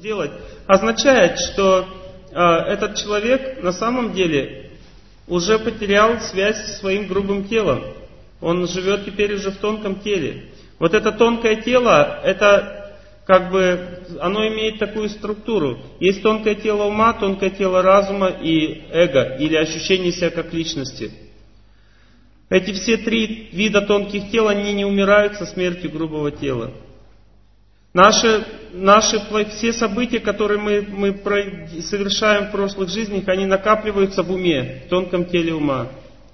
сделать, означает, что этот человек на самом деле уже потерял связь со своим грубым телом. Он живет теперь уже в тонком теле. Вот это тонкое тело, это как бы, оно имеет такую структуру. Есть тонкое тело ума, тонкое тело разума и эго, или ощущение себя как личности. Эти все три вида тонких тел, они не умирают со смертью грубого тела. Наши все события, которые мы совершаем в прошлых жизнях, они накапливаются в уме, в тонком теле ума.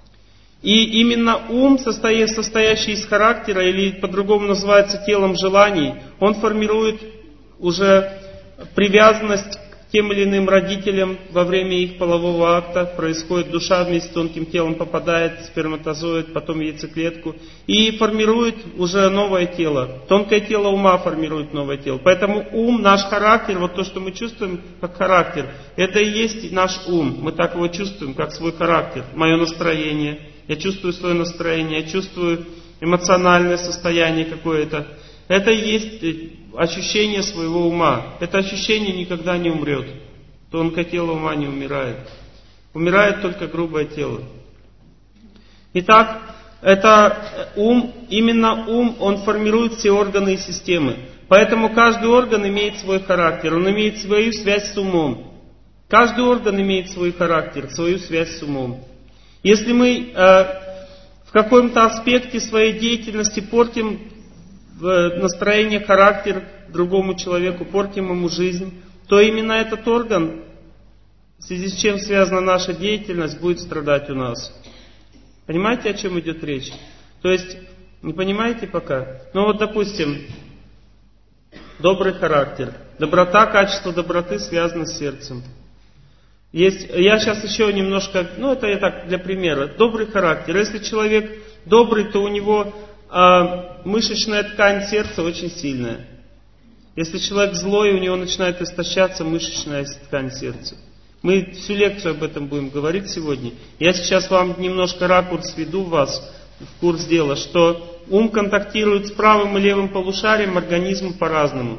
И именно ум, состоящий из характера, или по-другому называется телом желаний, он формирует уже привязанность к тем или иным родителям во время их полового акта. Происходит, душа вместе с тонким телом попадает в сперматозоид, потом в яйцеклетку, и формирует уже новое тело. Тонкое тело ума формирует новое тело. Поэтому ум, наш характер, вот то, что мы чувствуем как характер, это и есть наш ум. Мы так его чувствуем, как свой характер, мое настроение. Я чувствую свое настроение, я чувствую эмоциональное состояние какое-то. Это и есть ощущение своего ума. Это ощущение никогда не умрет. Тонкое тело ума не умирает. Умирает только грубое тело. Итак, это ум, именно ум, он формирует все органы и системы. Поэтому каждый орган имеет свой характер, он имеет свою связь с умом. Каждый орган имеет свой характер, свою связь с умом. Если мы в каком-то аспекте своей деятельности портим настроение, характер другому человеку, портим ему жизнь, то именно этот орган, в связи с чем связана наша деятельность, будет страдать у нас. Понимаете, о чем идет речь? То есть, не понимаете пока? Ну вот, допустим, добрый характер. Доброта, качество доброты связано с сердцем. Я сейчас еще немножко, это я так для примера. Добрый характер. Если человек добрый, то у него мышечная ткань сердца очень сильная. Если человек злой, у него начинает истощаться мышечная ткань сердца. Мы всю лекцию об этом будем говорить сегодня. Я сейчас вам немножко ракурс веду вас в курс дела, что ум контактирует с правым и левым полушарием организма по-разному.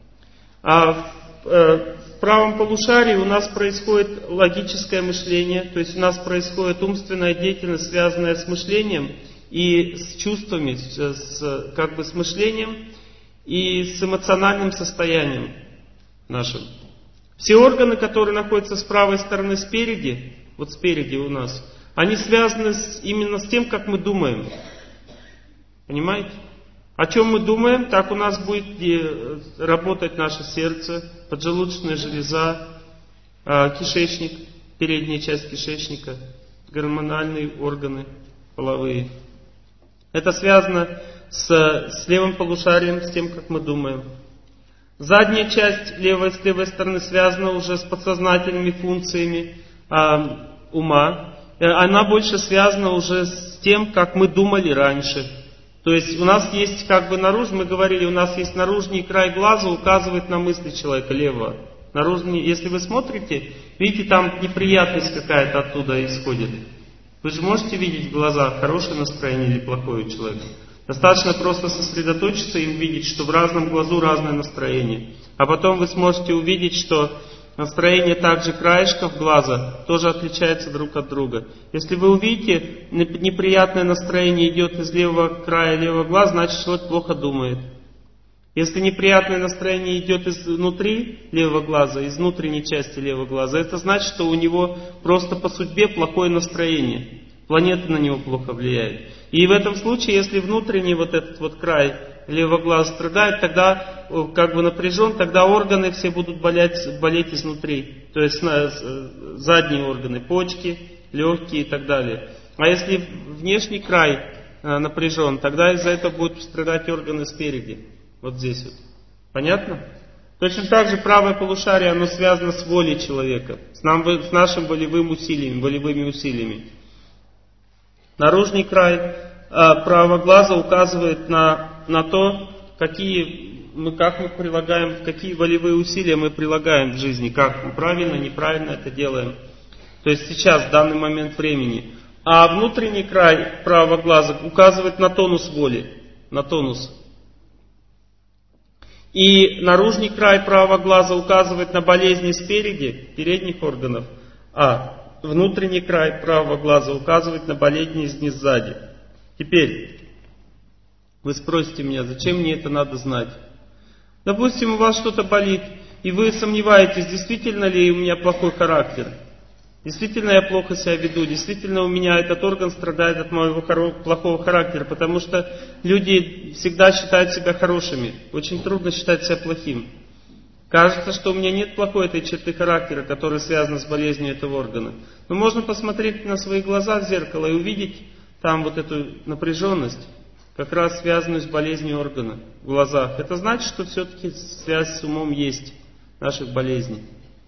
В правом полушарии у нас происходит логическое мышление, то есть у нас происходит умственная деятельность, связанная с мышлением и с чувствами, с мышлением и с эмоциональным состоянием нашим. Все органы, которые находятся с правой стороны спереди, вот спереди у нас, они связаны именно с тем, как мы думаем. Понимаете? О чем мы думаем, так у нас будет работать наше сердце, поджелудочная железа, кишечник, передняя часть кишечника, гормональные органы половые. Это связано с левым полушарием, с тем, как мы думаем. Задняя часть с левой стороны связана уже с подсознательными функциями ума. Она больше связана уже с тем, как мы думали раньше. То есть у нас есть мы говорили, у нас есть наружный край глаза, указывает на мысли человека левого. Наружный, если вы смотрите, видите, там неприятность какая-то оттуда исходит. Вы же можете видеть в глазах, хорошее настроение или плохое у человека. Достаточно просто сосредоточиться и увидеть, что в разном глазу разное настроение. А потом вы сможете увидеть, что настроение также краешков глаза тоже отличается друг от друга. Если вы увидите, неприятное настроение идет из левого края левого глаза, значит человек плохо думает. Если неприятное настроение идет изнутри левого глаза, из внутренней части левого глаза, это значит, что у него просто по судьбе плохое настроение. Планета на него плохо влияет. И в этом случае, если внутренний вот этот вот край левого глаза страдает, тогда напряжен, тогда органы все будут болеть изнутри. То есть задние органы, почки, легкие и так далее. А если внешний край напряжен, тогда из-за этого будут страдать органы спереди. Вот здесь вот. Понятно? Точно так же правое полушарие, оно связано с волей человека, с нашим волевыми усилиями. Наружный край правого глаза указывает на то, как мы прилагаем, какие волевые усилия мы прилагаем в жизни, как мы правильно, неправильно это делаем. То есть сейчас, в данный момент времени. А внутренний край правого глаза указывает на тонус воли, на тонус. И наружный край правого глаза указывает на болезни спереди, передних органов, а внутренний край правого глаза указывает на болезни сзади. Теперь, вы спросите меня, зачем мне это надо знать? Допустим, у вас что-то болит, и вы сомневаетесь, действительно ли у меня плохой характер. Действительно я плохо себя веду, действительно у меня этот орган страдает от моего плохого характера, потому что люди всегда считают себя хорошими. Очень трудно считать себя плохим. Кажется, что у меня нет плохой этой черты характера, которая связана с болезнью этого органа. Но можно посмотреть на свои глаза в зеркало и увидеть там вот эту напряженность, как раз связанную с болезнью органа в глазах. Это значит, что все-таки связь с умом есть наших болезней.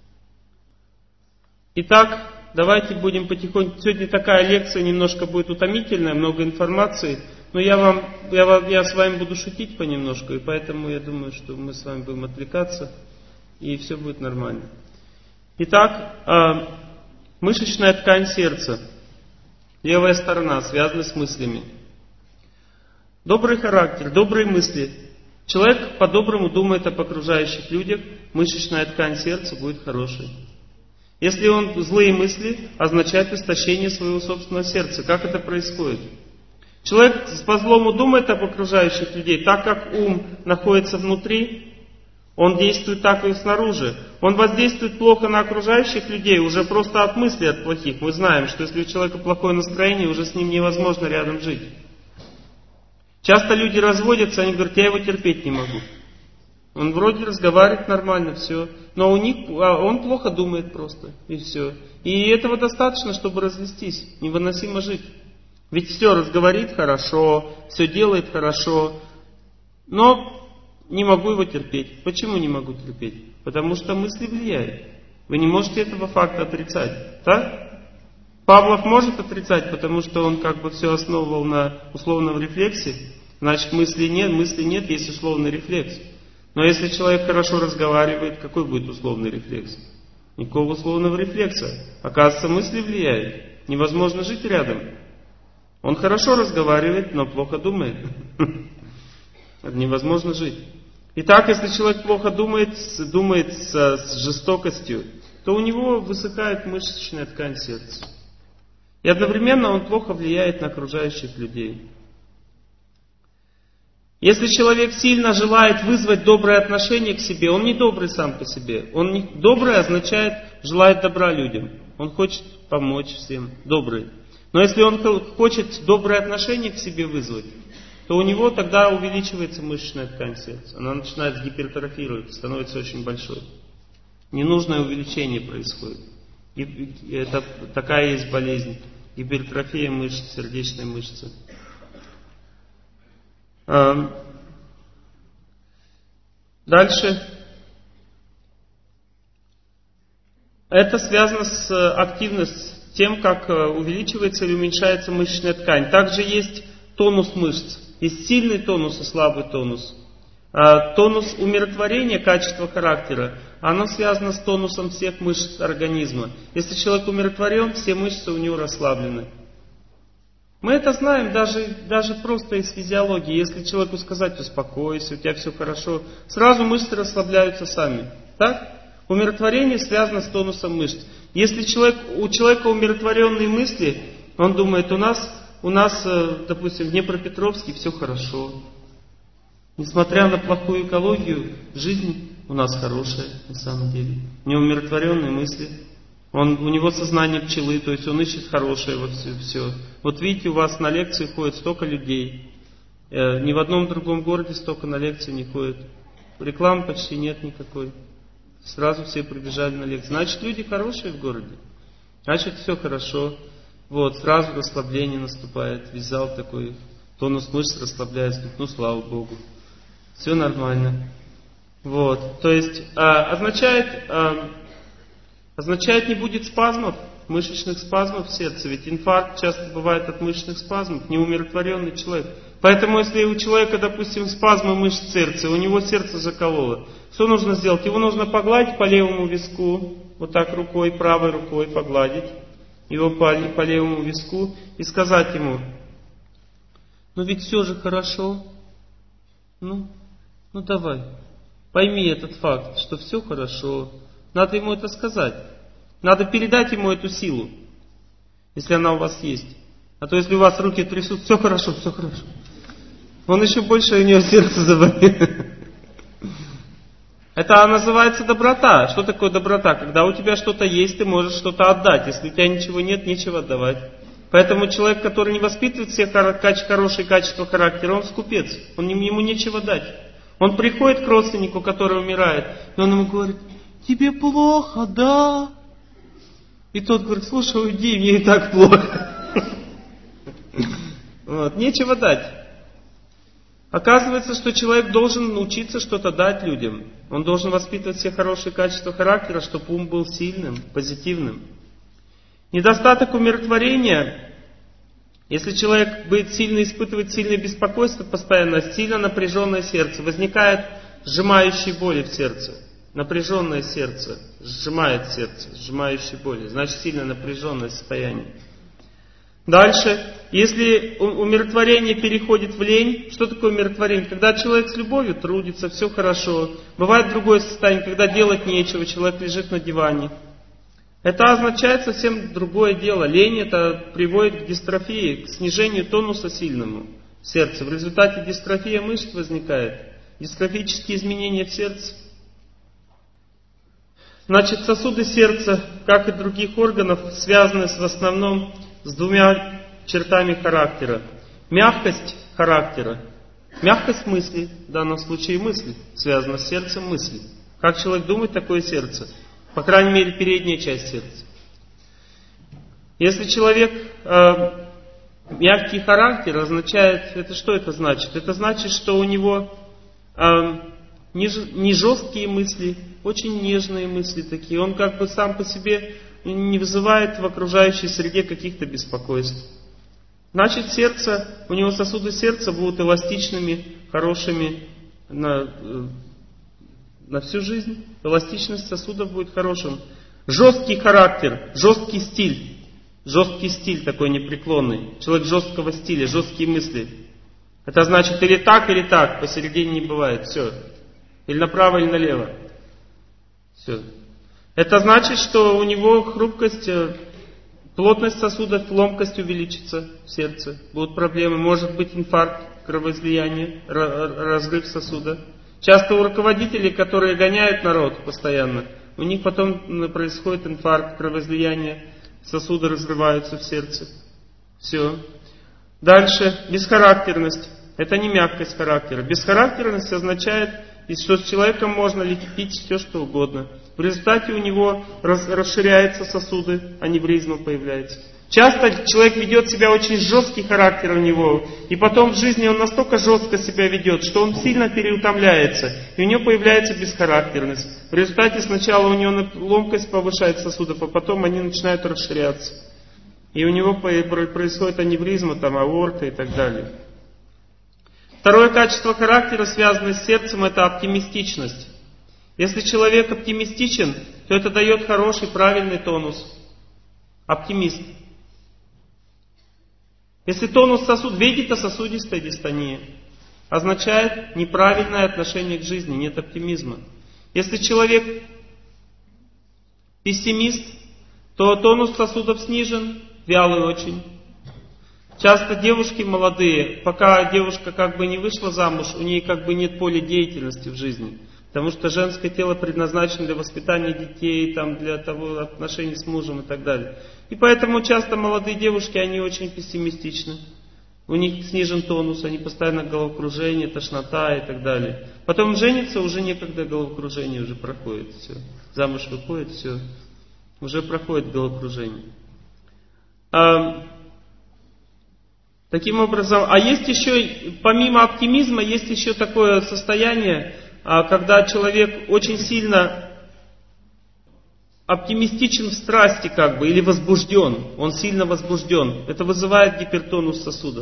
Итак, давайте будем потихоньку. Сегодня такая лекция немножко будет утомительная, много информации, но я с вами буду шутить понемножку, и поэтому я думаю, что мы с вами будем отвлекаться, и все будет нормально. Итак, мышечная ткань сердца, левая сторона, связана с мыслями. Добрый характер, добрые мысли. Человек по-доброму думает об окружающих людях, мышечная ткань сердца будет хорошей. Если он злые мысли, означает истощение своего собственного сердца. Как это происходит? Человек по-злому думает об окружающих людей, так как ум находится внутри, он действует так и снаружи. Он воздействует плохо на окружающих людей уже просто от мыслей от плохих. Мы знаем, что если у человека плохое настроение, уже с ним невозможно рядом жить. Часто люди разводятся, они говорят, я его терпеть не могу. Он вроде разговаривает нормально, все. Но он плохо думает просто, и все. И этого достаточно, чтобы развестись. Невыносимо жить. Ведь все разговорит хорошо, все делает хорошо. Но не могу его терпеть. Почему не могу терпеть? Потому что мысли влияют. Вы не можете этого факта отрицать. Так? Павлов может отрицать, потому что он как бы все основывал на условном рефлексе. Значит, мысли нет, есть условный рефлекс. Но если человек хорошо разговаривает, какой будет условный рефлекс? Никакого условного рефлекса. Оказывается, мысли влияют. Невозможно жить рядом. Он хорошо разговаривает, но плохо думает. Невозможно жить. Итак, если человек плохо думает с жестокостью, то у него высыхает мышечная ткань сердца. И одновременно он плохо влияет на окружающих людей. Если человек сильно желает вызвать доброе отношение к себе, он не добрый сам по себе. Добрый означает желает добра людям. Он хочет помочь всем. Добрый. Но если он хочет доброе отношение к себе вызвать, то у него тогда увеличивается мышечная ткань сердца. Она начинает гипертрофировать, становится очень большой. Ненужное увеличение происходит. И это такая есть болезнь. Гипертрофия мышц, сердечной мышцы. Дальше. Это связано с активностью, с тем, как увеличивается или уменьшается мышечная ткань. Также есть тонус мышц. Есть сильный тонус и слабый тонус. Тонус умиротворения, качество характера, оно связано с тонусом всех мышц организма. Если человек умиротворен, все мышцы у него расслаблены. Мы это знаем даже просто из физиологии. Если человеку сказать, успокойся, у тебя все хорошо, сразу мышцы расслабляются сами. Так? Умиротворение связано с тонусом мышц. Если у человека умиротворенные мысли, он думает, у нас, допустим, в Днепропетровске все хорошо. Несмотря на плохую экологию, жизнь у нас хорошая на самом деле. У него умиротворенные мысли. У него сознание пчелы, то есть он ищет хорошее во все. Вот видите, у вас на лекции ходит столько людей. Ни в одном другом городе столько на лекции не ходит. Рекламы почти нет никакой. Сразу все прибежали на лекции. Значит, люди хорошие в городе. Значит, все хорошо. Вот, сразу расслабление наступает. Весь зал такой, тонус мышц расслабляется. Ну, слава Богу. Все нормально. Вот, то есть, означает не будет спазмов, мышечных спазмов в сердце. Ведь инфаркт часто бывает от мышечных спазмов, неумиротворенный человек. Поэтому, если у человека, допустим, спазмы мышц сердца, у него сердце закололо, что нужно сделать? Его нужно погладить по левому виску, вот так рукой, правой рукой погладить, его по левому виску и сказать ему, ну ведь все же хорошо, ну давай, пойми этот факт, что все хорошо. Надо ему это сказать. Надо передать ему эту силу, если она у вас есть. А то если у вас руки трясут, все хорошо, он еще больше у него сердце заболит. Это называется доброта. Что такое доброта? Когда у тебя что-то есть, ты можешь что-то отдать. Если у тебя ничего нет, нечего отдавать. Поэтому человек, который не воспитывает все хорошие качества характера, он скупец. Ему нечего дать. Он приходит к родственнику, который умирает, и он ему говорит: тебе плохо, да? И тот говорит: слушай, уйди, мне и так плохо. Нечего дать. Оказывается, что человек должен научиться что-то дать людям. Он должен воспитывать все хорошие качества характера, чтобы ум был сильным, позитивным. Недостаток умиротворения, если человек будет сильно испытывать сильное беспокойство постоянно, сильно напряженное сердце, возникает сжимающие боли в сердце. Напряженное сердце сжимает сердце, сжимающие боли. Значит, сильно напряженное состояние. Дальше, если умиротворение переходит в лень, что такое умиротворение? Когда человек с любовью трудится, все хорошо. Бывает другое состояние, когда делать нечего, человек лежит на диване. Это означает совсем другое дело. Лень это приводит к дистрофии, к снижению тонуса сильному в сердце. В результате дистрофия мышц возникает, дистрофические изменения в сердце. Значит, сосуды сердца, как и других органов, связаны в основном с двумя чертами характера. Мягкость характера, мягкость мысли, в данном случае мысли, связана с сердцем мысли. Как человек думает, такое сердце. По крайней мере, передняя часть сердца. Если человек мягкий характер, означает, что это значит? Это значит, что у него не жесткие мысли, очень нежные мысли такие. Он как бы сам по себе не вызывает в окружающей среде каких-то беспокойств. Значит, сердце, у него сосуды сердца будут эластичными, хорошими на всю жизнь. Эластичность сосудов будет хорошим. Жесткий характер, жесткий стиль. Жесткий стиль такой непреклонный. Человек жесткого стиля, жесткие мысли. Это значит или так, посередине не бывает. Все. Или направо, или налево. Все. Это значит, что у него хрупкость, плотность сосудов, ломкость увеличится в сердце. Будут проблемы. Может быть инфаркт, кровоизлияние, разрыв сосуда. Часто у руководителей, которые гоняют народ постоянно, у них потом происходит инфаркт, кровоизлияние, сосуды разрываются в сердце. Все. Дальше. Бесхарактерность. Это не мягкость характера. Бесхарактерность означает, что с человеком можно лепить все, что угодно. В результате у него расширяются сосуды, аневризма появляется. Часто человек ведет себя очень жесткий характер у него, и потом в жизни он настолько жестко себя ведет, что он сильно переутомляется, и у него появляется бесхарактерность. В результате сначала у него ломкость повышает сосудов, а потом они начинают расширяться. И у него происходит аневризма, аорта и так далее. Второе качество характера, связанное с сердцем, это оптимистичность. Если человек оптимистичен, то это дает хороший, правильный тонус. Оптимист. Если тонус сосуд, вегетососудистая дистония, означает неправильное отношение к жизни, нет оптимизма. Если человек пессимист, то тонус сосудов снижен, вялый очень. Часто девушки молодые, пока девушка как бы не вышла замуж, у нее как бы нет поля деятельности в жизни. Потому что женское тело предназначено для воспитания детей, для того отношений с мужем и так далее. И поэтому часто молодые девушки, они очень пессимистичны. У них снижен тонус, они постоянно головокружение, тошнота и так далее. Потом женится, уже некогда головокружение уже проходит. Все. Замуж выходит, все. Уже проходит головокружение. Таким образом, а есть еще, помимо оптимизма, есть еще такое состояние, когда человек очень сильно оптимистичен в страсти или возбужден. Он сильно возбужден. Это вызывает гипертонус сосудов.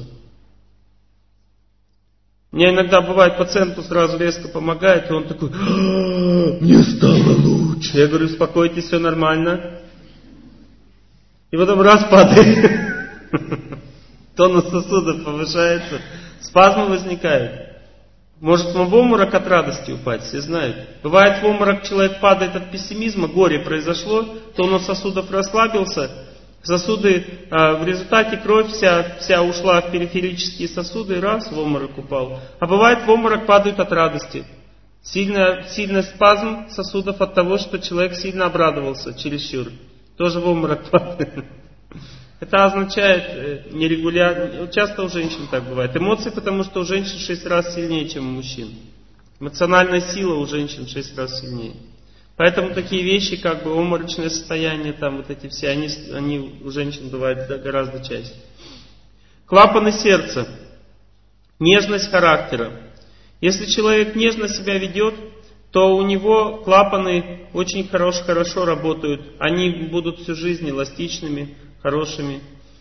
Мне иногда бывает, пациенту сразу резко помогает, и он такой: мне стало лучше. Я говорю: успокойтесь, все нормально. И потом раз падает. Тонус сосудов повышается, спазмы возникают. Может в обморок от радости упасть, все знают. Бывает, в обморок человек падает от пессимизма, горе произошло, то он от сосудов расслабился, сосуды, в результате кровь вся ушла в периферические сосуды, и раз, в обморок упал. А бывает, в обморок падают от радости. Сильный спазм сосудов от того, что человек сильно обрадовался чересчур. Тоже в обморок падает. Это означает нерегулярно. Часто у женщин так бывает. Эмоции, потому что у женщин 6 раз сильнее, чем у мужчин. Эмоциональная сила у женщин 6 раз сильнее. Поэтому такие вещи, как бы обморочное состояние, там вот эти все, они у женщин бывают гораздо чаще. Клапаны сердца. Нежность характера. Если человек нежно себя ведет, то у него клапаны очень хорошо работают. Они будут всю жизнь эластичными, хорошими.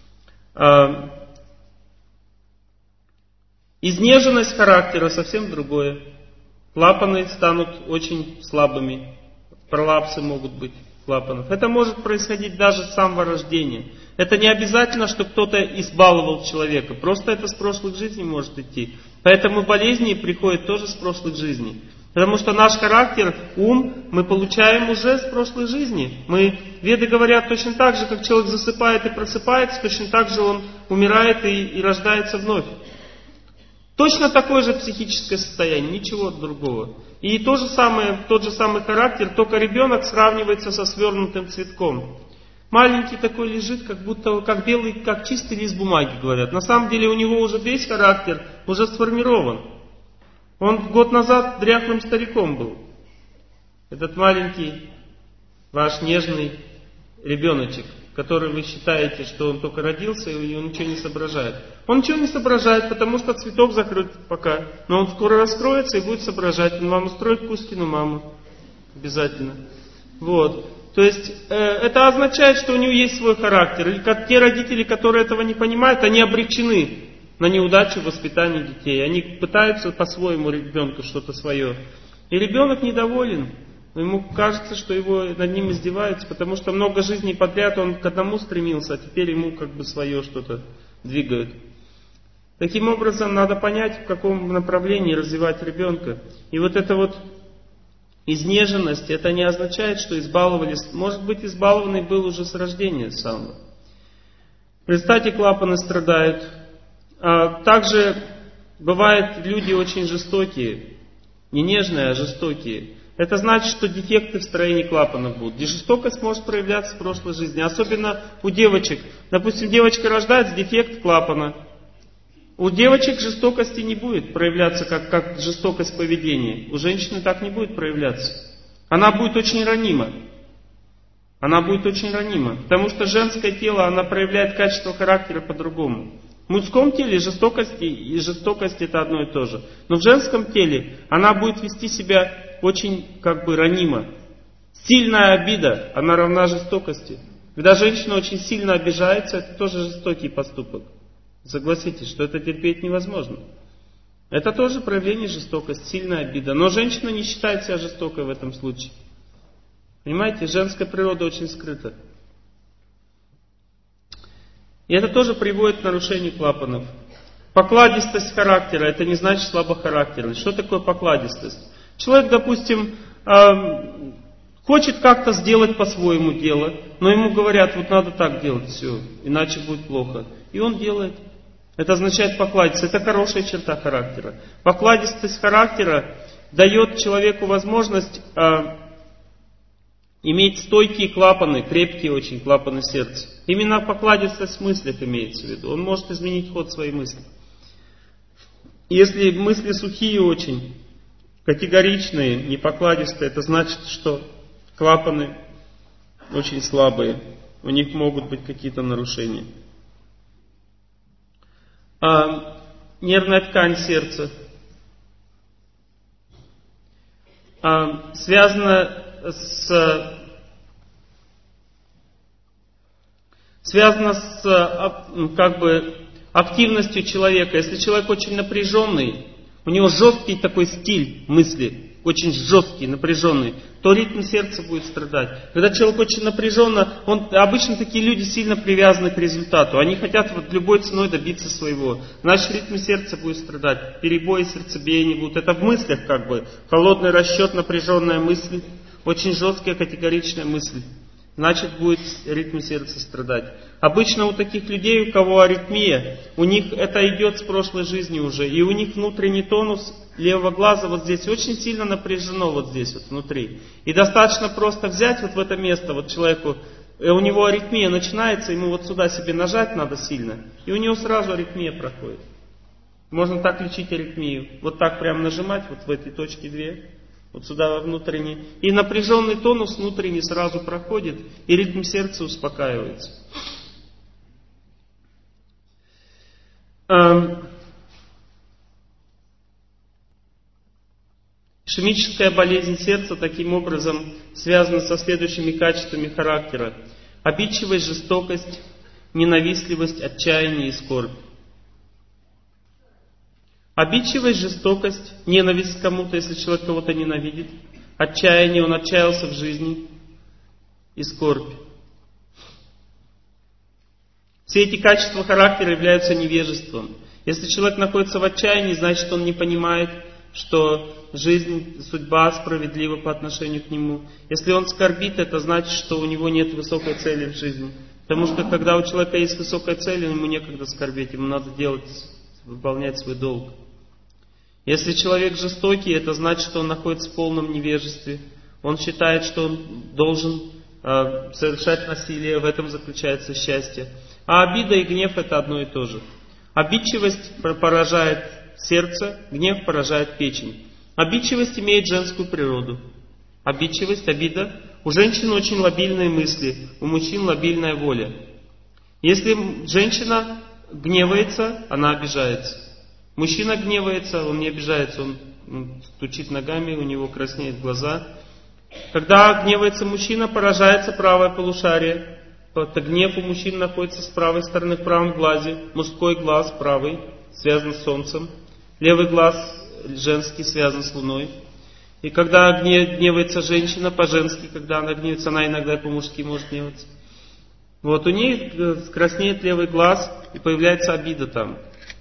Изнеженность характера совсем другое. Клапаны станут очень слабыми. Пролапсы могут быть клапанов. Это может происходить даже с самого рождения. Это не обязательно, что кто-то избаловал человека. Просто это с прошлых жизней может идти. Поэтому болезни приходят тоже с прошлых жизней. Потому что наш характер, ум, мы получаем уже с прошлой жизни. Веды говорят, точно так же, как человек засыпает и просыпается, точно так же он умирает и рождается вновь. Точно такое же психическое состояние, ничего другого. И тот же самый характер, только ребенок сравнивается со свернутым цветком. Маленький такой лежит, как белый, как чистый лист бумаги, говорят. На самом деле у него уже весь характер уже сформирован. Он год назад дряхлым стариком был. Этот маленький, ваш нежный ребеночек, который вы считаете, что он только родился и он ничего не соображает. Он ничего не соображает, потому что цветок закрыт пока. Но он скоро раскроется и будет соображать. Он вам устроит Кузькину маму. Обязательно. Вот. То есть это означает, что у него есть свой характер. И как те родители, которые этого не понимают, они обречены на неудачу в воспитании детей. Они пытаются по-своему ребенку что-то свое. И ребенок недоволен. Ему кажется, что над ним издеваются, потому что много жизней подряд он к одному стремился, а теперь ему как бы свое что-то двигают. Таким образом, надо понять, в каком направлении развивать ребенка. И вот эта вот изнеженность, это не означает, что избаловались. Может быть, избалованный был уже с рождения самого. Представьте, клапаны страдают. Также бывают люди очень жестокие. Не нежные, а жестокие. Это значит, что дефекты в строении клапанов будут. И жестокость может проявляться в прошлой жизни. Особенно у девочек. Допустим, девочка рождается, дефект клапана. У девочек жестокости не будет проявляться как жестокость поведения. У женщины так не будет проявляться. Она будет очень ранима. Она будет очень ранима. Потому что женское тело, она проявляет качество характера по-другому. В мужском теле жестокость и жестокость это одно и то же. Но в женском теле она будет вести себя очень ранимо. Сильная обида, она равна жестокости. Когда женщина очень сильно обижается, это тоже жестокий поступок. Согласитесь, что это терпеть невозможно. Это тоже проявление жестокости, сильная обида. Но женщина не считает себя жестокой в этом случае. Понимаете, женская природа очень скрыта. И это тоже приводит к нарушению клапанов. Покладистость характера, это не значит слабохарактерность. Что такое покладистость? Человек, допустим, хочет как-то сделать по-своему дело, но ему говорят, вот надо так делать, все, иначе будет плохо. И он делает. Это означает покладистость. Это хорошая черта характера. Покладистость характера дает человеку возможность иметь стойкие клапаны, крепкие очень клапаны сердца. Именно покладистость в мыслях имеется в виду. Он может изменить ход своей мысли. Если мысли сухие очень, категоричные, непокладистые, это значит, что клапаны очень слабые. У них могут быть какие-то нарушения. Нервная ткань сердца связана с активностью человека. Если человек очень напряженный, у него жесткий такой стиль мысли, очень жесткий, напряженный, то ритм сердца будет страдать. Когда человек очень напряженно, обычно такие люди сильно привязаны к результату. Они хотят вот любой ценой добиться своего. Значит, ритм сердца будет страдать, перебои сердцебиения будут. Это в мыслях как бы. Холодный расчет, напряженная мысль, очень жесткая категоричная мысль. Значит, будет ритм сердца страдать. Обычно у таких людей, у кого аритмия, у них это идет с прошлой жизни уже. И у них внутренний тонус левого глаза вот здесь очень сильно напряжено, вот здесь вот внутри. И достаточно просто взять вот в это место вот человеку, у него аритмия начинается, ему вот сюда себе нажать надо сильно, и у него сразу аритмия проходит. Можно так лечить аритмию. Вот так прям нажимать, вот в этой точке 2. Вот сюда во внутренний. И напряженный тонус внутренний сразу проходит, и ритм сердца успокаивается. Ишемическая болезнь сердца таким образом связана со следующими качествами характера. Обидчивость, жестокость, ненавистливость, отчаяние и скорбь. Обидчивость, жестокость, ненависть к кому-то, если человек кого-то ненавидит. Отчаяние, он отчаялся в жизни. И скорбь. Все эти качества характера являются невежеством. Если человек находится в отчаянии, значит он не понимает, что жизнь, судьба справедлива по отношению к нему. Если он скорбит, это значит, что у него нет высокой цели в жизни. Потому что когда у человека есть высокая цель, ему некогда скорбеть, ему надо выполнять свой долг. Если человек жестокий, это значит, что он находится в полном невежестве. Он считает, что он должен совершать насилие, в этом заключается счастье. А обида и гнев это одно и то же. Обидчивость поражает сердце, гнев поражает печень. Обидчивость имеет женскую природу. Обидчивость, обида. У женщин очень лобильные мысли, у мужчин лобильная воля. Если женщина гневается, она обижается. Мужчина гневается, он не обижается, он стучит ногами, у него краснеют глаза. Когда гневается мужчина, поражается правое полушарие. Гнев у мужчин находится с правой стороны, в правом глазе. Мужской глаз правый связан с солнцем. Левый глаз женский связан с луной. И когда гневается женщина по-женски, когда она гневается, она иногда по-мужски может гневаться. Вот у ней краснеет левый глаз и появляется обида там.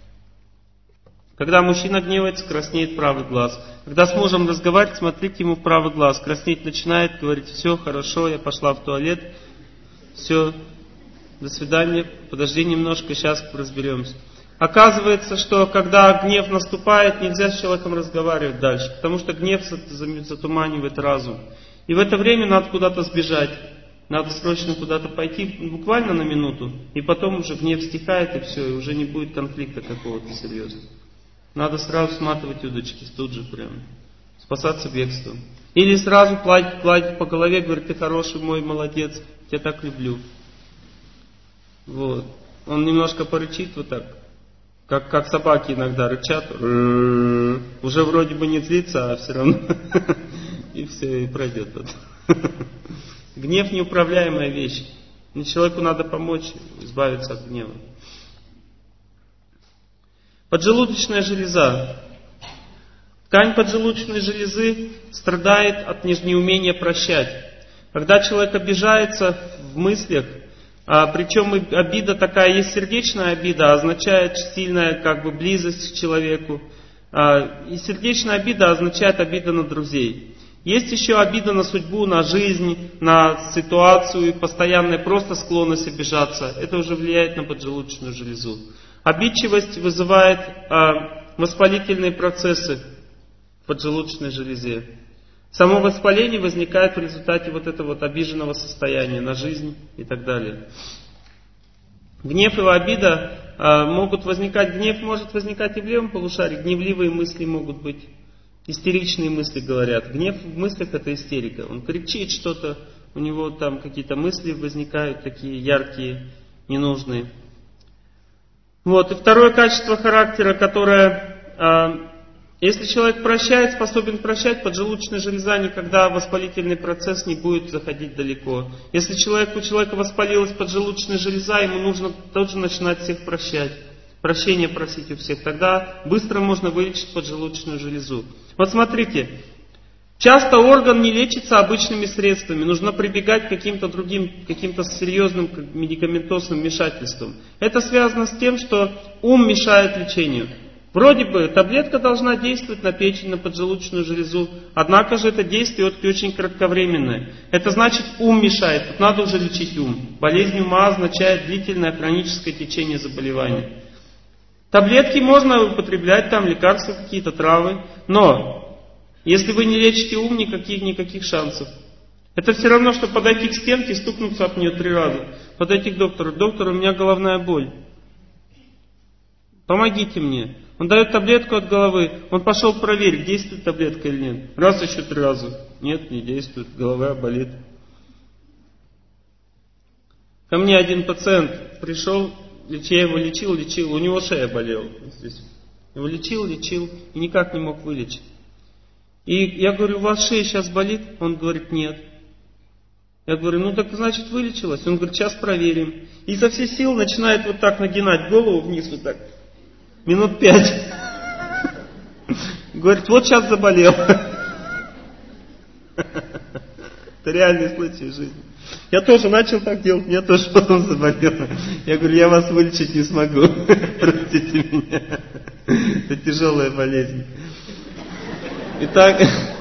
Когда мужчина гневается, краснеет правый глаз. Когда с мужем разговаривать, смотрите ему в правый глаз. Краснеть начинает, говорит: все, хорошо, я пошла в туалет. Все, до свидания, подожди немножко, сейчас разберемся. Оказывается, что когда гнев наступает, нельзя с человеком разговаривать дальше, потому что гнев затуманивает разум. И в это время надо куда-то сбежать. Надо срочно куда-то пойти, буквально на минуту, и потом уже гнев стихает, и все, и уже не будет конфликта какого-то серьезного. Надо сразу сматывать удочки, тут же прям, спасаться бегством. Или сразу гладить по голове, говорит: ты хороший мой, молодец, я так люблю. Вот. Он немножко порычит вот так, как собаки иногда рычат. Уже вроде бы не злится, а все равно. И все, и пройдет. Гнев неуправляемая вещь. И человеку надо помочь избавиться от гнева. Поджелудочная железа. Ткань поджелудочной железы страдает от неумения прощать. Когда человек обижается в мыслях, причем обида такая, есть сердечная обида, означает сильная как бы близость к человеку. И сердечная обида означает обида на друзей. Есть еще обида на судьбу, на жизнь, на ситуацию, постоянная просто склонность обижаться. Это уже влияет на поджелудочную железу. Обидчивость вызывает воспалительные процессы в поджелудочной железе. Само воспаление возникает в результате вот этого вот обиженного состояния на жизнь и так далее. Гнев и обида могут возникать. Гнев может возникать и в левом полушарии. Гневливые мысли могут быть. Истеричные мысли говорят. Гнев в мыслях — это истерика. Он кричит что-то, у него там какие-то мысли возникают, такие яркие, ненужные. Вот. И второе качество характера, которое, если человек прощает, способен прощать, поджелудочная железа никогда воспалительный процесс не будет заходить далеко. Если у человека воспалилась поджелудочная железа, ему нужно тоже начинать всех прощать. Прощения просить у всех. Тогда быстро можно вылечить поджелудочную железу. Вот смотрите, Часто орган не лечится обычными средствами, нужно прибегать к каким-то другим, каким-то серьезным медикаментозным вмешательствам. Это связано с тем, что ум мешает лечению. Вроде бы таблетка должна действовать на печень, на поджелудочную железу, однако же это действие очень кратковременное. Это значит, ум мешает, тут надо уже лечить ум. Болезнь ума означает длительное хроническое течение заболевания. Таблетки можно употреблять, там лекарства какие-то, травы, но если вы не лечите ум, никаких шансов. Это все равно, что подойти к стенке и стукнуться об нее 3 раза. Подойти к доктору. Доктор, у меня головная боль. Помогите мне. Он дает таблетку от головы. Он пошел проверить, действует таблетка или нет. Раз, еще 3 раза. Нет, не действует. Голова болит. Ко мне один пациент пришел, я его лечил. У него шея болела. Здесь. Его лечил и никак не мог вылечить. И я говорю, у вас шея сейчас болит? Он говорит, нет. Я говорю, ну так значит вылечилась. Он говорит, сейчас проверим. И изо всех сил начинает вот так нагинать голову вниз, вот так. Минут 5. Говорит, вот сейчас заболел. Это реальный случай в жизни. Я тоже начал так делать, меня тоже потом заболело. Я говорю, я вас вылечить не смогу. Простите меня. Это тяжелая болезнь. Итак,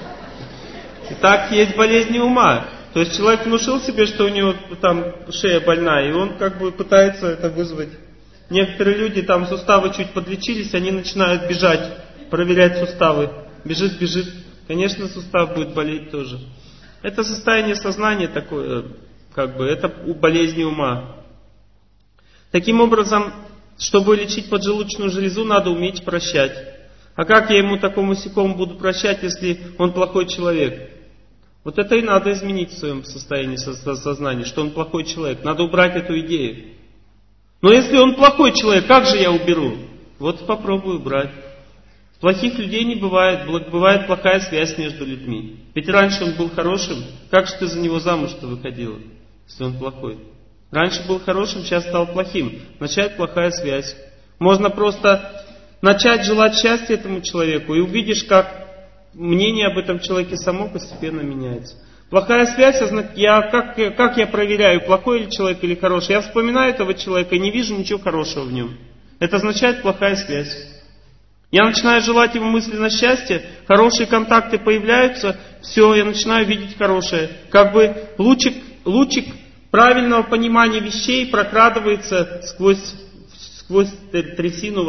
есть болезни ума. То есть человек внушил себе, что у него там шея больная, и он как бы пытается это вызвать. Некоторые люди там суставы чуть подлечились, они начинают бежать, проверять суставы. Бежит. Конечно, сустав будет болеть тоже. Это состояние сознания такое, как бы, это болезни ума. Таким образом, чтобы лечить поджелудочную железу, надо уметь прощать. А как я ему такому сякому буду прощать, если он плохой человек? Вот это и надо изменить в своем состоянии сознания, что он плохой человек. Надо убрать эту идею. Но если он плохой человек, как же я уберу? Вот попробую убрать. Плохих людей не бывает, бывает плохая связь между людьми. Ведь раньше он был хорошим, как же ты за него замуж-то выходила, если он плохой? Раньше был хорошим, сейчас стал плохим. Начать плохая связь. Можно просто начать желать счастья этому человеку, и увидишь, как мнение об этом человеке само постепенно меняется. Плохая связь, как я проверяю, плохой ли человек или хороший? Я вспоминаю этого человека и не вижу ничего хорошего в нем. Это означает плохая связь. Я начинаю желать ему мысленно счастья, хорошие контакты появляются, все, я начинаю видеть хорошее. Как бы лучик правильного понимания вещей прокрадывается сквозь трясину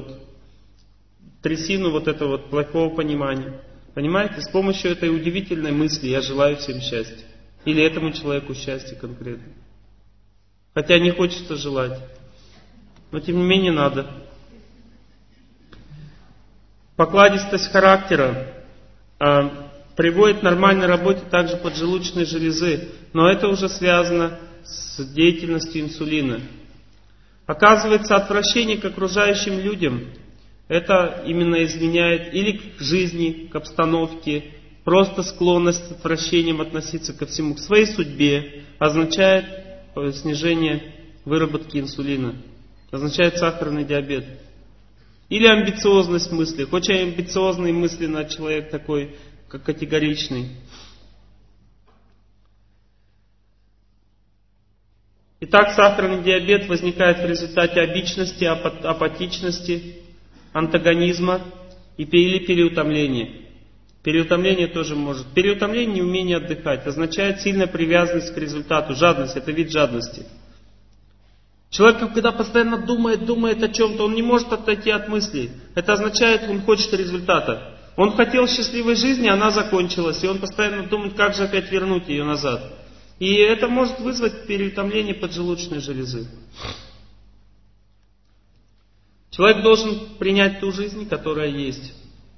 этого плохого понимания. Понимаете? С помощью этой удивительной мысли я желаю всем счастья. Или этому человеку счастья конкретно. Хотя не хочется желать. Но тем не менее надо. Покладистость характера приводит к нормальной работе также поджелудочной железы. Но это уже связано с деятельностью инсулина. Оказывается, отвращение к окружающим людям, это именно изменяет или к жизни, к обстановке, просто склонность с отвращением относиться ко всему, к своей судьбе, означает снижение выработки инсулина, означает сахарный диабет. Или амбициозность мысли, очень амбициозные мысли на человек такой, как категоричный. Итак, сахарный диабет возникает в результате обичности, апатичности, антагонизма или переутомления. Переутомление тоже может. Переутомление, неумение отдыхать, означает сильная привязанность к результату. Жадность, это вид жадности. Человек, когда постоянно думает о чем-то, он не может отойти от мыслей. Это означает, он хочет результата. Он хотел счастливой жизни, она закончилась, и он постоянно думает, как же опять вернуть ее назад. И это может вызвать переутомление поджелудочной железы. Человек должен принять ту жизнь, которая есть.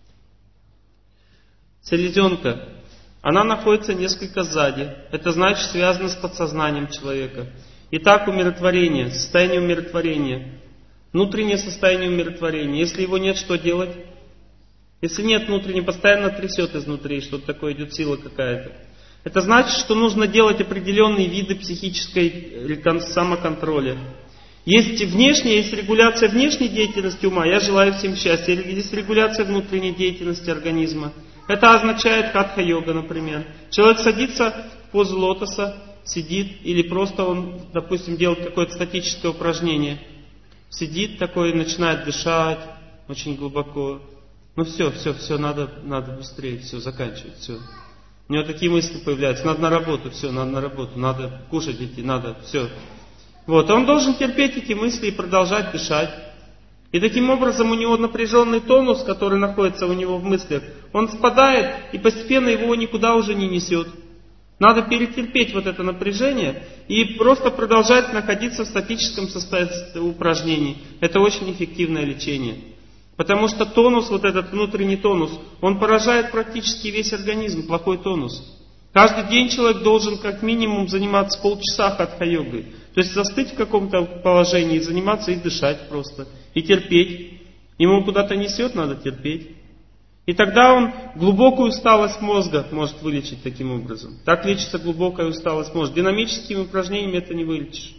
Селезенка, она находится несколько сзади. Это значит, связано с подсознанием человека. Итак, умиротворение, состояние умиротворения. Внутреннее состояние умиротворения. Если его нет, что делать? Если нет внутреннего, постоянно трясет изнутри, что-то такое, идет сила какая-то. Это значит, что нужно делать определенные виды психической самоконтроля. Есть внешняя, есть регуляция внешней деятельности ума, я желаю всем счастья. Есть регуляция внутренней деятельности организма. Это означает хатха-йога, например. Человек садится в позу лотоса, сидит, или просто он, допустим, делает какое-то статическое упражнение. Сидит такой и начинает дышать очень глубоко. Ну все, надо быстрее, все, заканчивать, все. У него такие мысли появляются, надо на работу, все, надо на работу, надо кушать идти, надо, все. Вот, он должен терпеть эти мысли и продолжать дышать. И таким образом у него напряженный тонус, который находится у него в мыслях, он спадает и постепенно его никуда уже не несет. Надо перетерпеть вот это напряжение и просто продолжать находиться в статическом состоянии упражнений. Это очень эффективное лечение. Потому что тонус, вот этот внутренний тонус, он поражает практически весь организм, плохой тонус. Каждый день человек должен как минимум заниматься полчаса хатха-йогой. То есть застыть в каком-то положении, заниматься и дышать просто. И терпеть. Ему куда-то несет, надо терпеть. И тогда он глубокую усталость мозга может вылечить таким образом. Так лечится глубокая усталость мозга. Динамическими упражнениями это не вылечишь.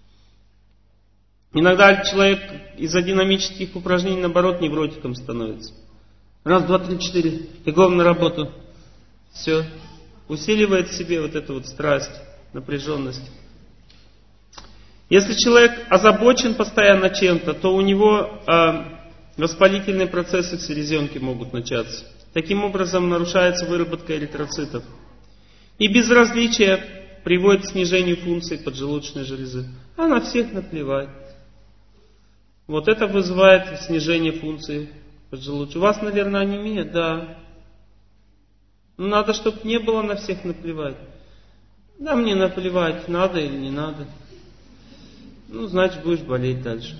Иногда человек из-за динамических упражнений, наоборот, невротиком становится. Раз, два, три, четыре. Бегом на работу. Все. Усиливает в себе вот эту вот страсть, напряженность. Если человек озабочен постоянно чем-то, то у него воспалительные процессы в селезенке могут начаться. Таким образом нарушается выработка эритроцитов. И безразличие приводит к снижению функций поджелудочной железы. А на всех наплевать. Вот это вызывает снижение функций поджелудочной. У вас, наверное, анемия? Да. Но надо, чтобы не было на всех наплевать. Да мне наплевать, надо или не надо. Ну, значит, будешь болеть дальше.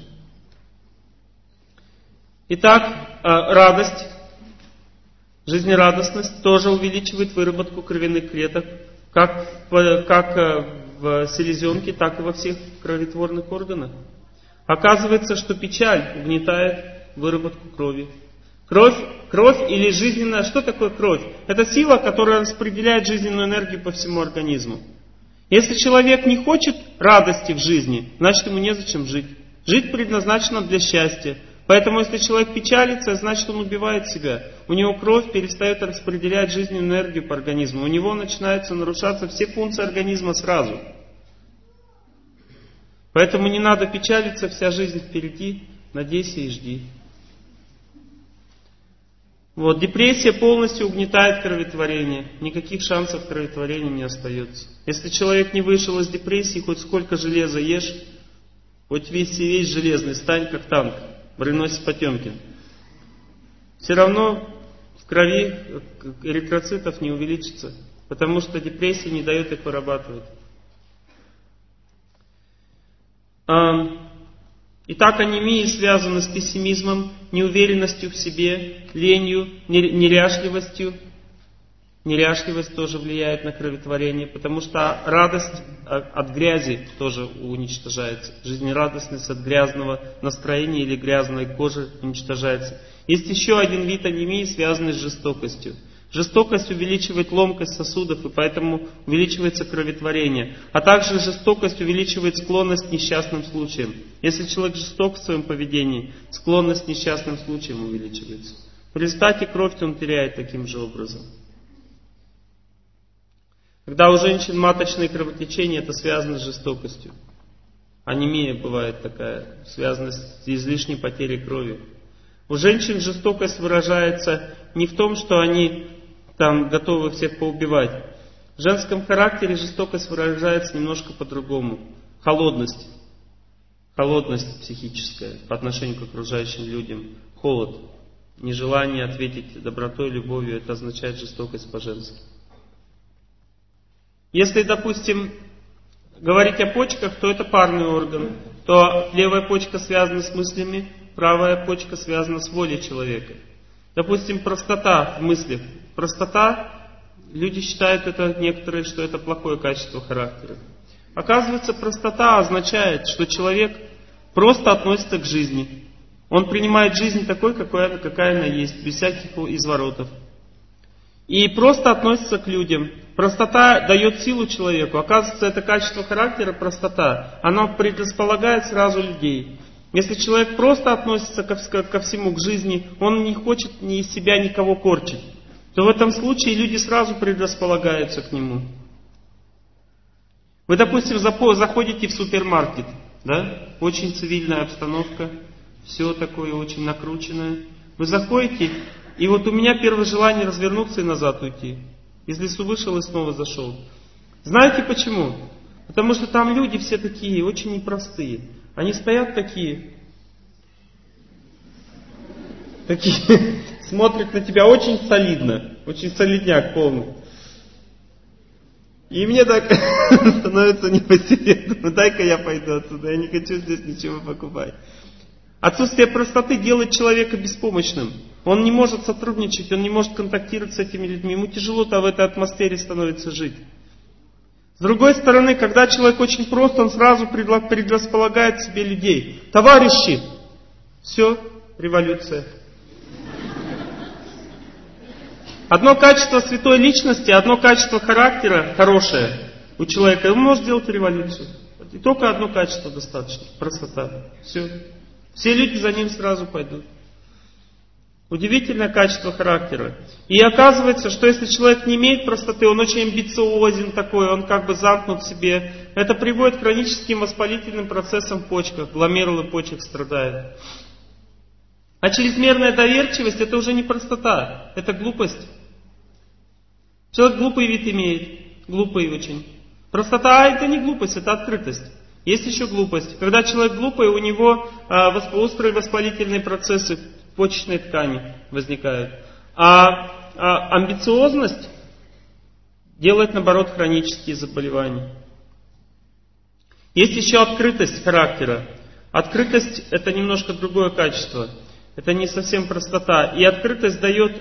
Итак, радость, жизнерадостность тоже увеличивает выработку кровяных клеток, как в селезенке, так и во всех кроветворных органах. Оказывается, что печаль угнетает выработку крови. Кровь или жизненная... Что такое кровь? Это сила, которая распределяет жизненную энергию по всему организму. Если человек не хочет радости в жизни, значит ему незачем жить. Жить предназначено для счастья. Поэтому если человек печалится, значит он убивает себя. У него кровь перестает распределять жизненную энергию по организму. У него начинаются нарушаться все функции организма сразу. Поэтому не надо печалиться, вся жизнь впереди. Надейся и жди. Вот, депрессия полностью угнетает кроветворение. Никаких шансов кроветворения не остается. Если человек не вышел из депрессии, хоть сколько железа ешь, хоть весь железный, стань как танк. Броненосец Потемкин. Все равно в крови эритроцитов не увеличится, потому что депрессия не дает их вырабатывать. Итак, анемии связаны с пессимизмом, неуверенностью в себе, ленью, неряшливостью. Неряшливость тоже влияет на кроветворение, потому что радость от грязи тоже уничтожается. Жизнерадостность от грязного настроения или грязной кожи уничтожается. Есть еще один вид анемии, связанный с жестокостью. Жестокость увеличивает ломкость сосудов, и поэтому увеличивается кроветворение. А также жестокость увеличивает склонность к несчастным случаям. Если человек жесток в своем поведении, склонность к несчастным случаям увеличивается. В результате кровь он теряет таким же образом. Когда у женщин маточные кровотечения, это связано с жестокостью. Анемия бывает такая, связана с излишней потерей крови. У женщин жестокость выражается не в том, что они там готовы всех поубивать. В женском характере жестокость выражается немножко по-другому. Холодность. Холодность психическая по отношению к окружающим людям. Холод. Нежелание ответить добротой, любовью, это означает жестокость по-женски. Если, допустим, говорить о почках, то это парный орган. То левая почка связана с мыслями, правая почка связана с волей человека. Допустим, простота в мыслях. Простота, люди считают это некоторые, что это плохое качество характера. Оказывается, простота означает, что человек просто относится к жизни. Он принимает жизнь такой, какая она есть, без всяких изворотов. И просто относится к людям. Простота дает силу человеку. Оказывается, это качество характера, простота. Она предрасполагает сразу людей. Если человек просто относится ко всему, к жизни, он не хочет ни из себя никого корчить. то в этом случае люди сразу предрасполагаются к нему. Вы, допустим, заходите в супермаркет, да? Очень цивильная обстановка, все такое очень накрученное. Вы заходите, и вот у меня первое желание развернуться и назад уйти. Из лесу вышел и снова зашел. Знаете почему? Потому что там люди все такие, очень непростые. Они стоят такие, смотрят на тебя очень солидно, очень солидняк полный. И мне так становится не по себе. Думаю, дай-ка я пойду отсюда, я не хочу здесь ничего покупать. Отсутствие простоты делает человека беспомощным. Он не может сотрудничать, он не может контактировать с этими людьми. Ему тяжело-то в этой атмосфере становится жить. С другой стороны, когда человек очень прост, он сразу предрасполагает себе людей. Товарищи! Все, революция. Одно качество святой личности, одно качество характера хорошее у человека, он может сделать революцию. И только одно качество достаточно. Простота. Все. Все люди за ним сразу пойдут. Удивительное качество характера. И оказывается, что если человек не имеет простоты, он очень амбициозен такой, он как бы замкнут в себе. Это приводит к хроническим воспалительным процессам в почках. Гломерулы почек страдают. А чрезмерная доверчивость — это уже не простота, это глупость. Человек глупый вид имеет, глупый очень. Простота — это не глупость, это открытость. Есть еще глупость. Когда человек глупый, у него острые воспалительные процессы в почечной ткани возникают. А амбициозность делает, наоборот, хронические заболевания. Есть еще открытость характера. Открытость — это немножко другое качество. Это не совсем простота. И открытость дает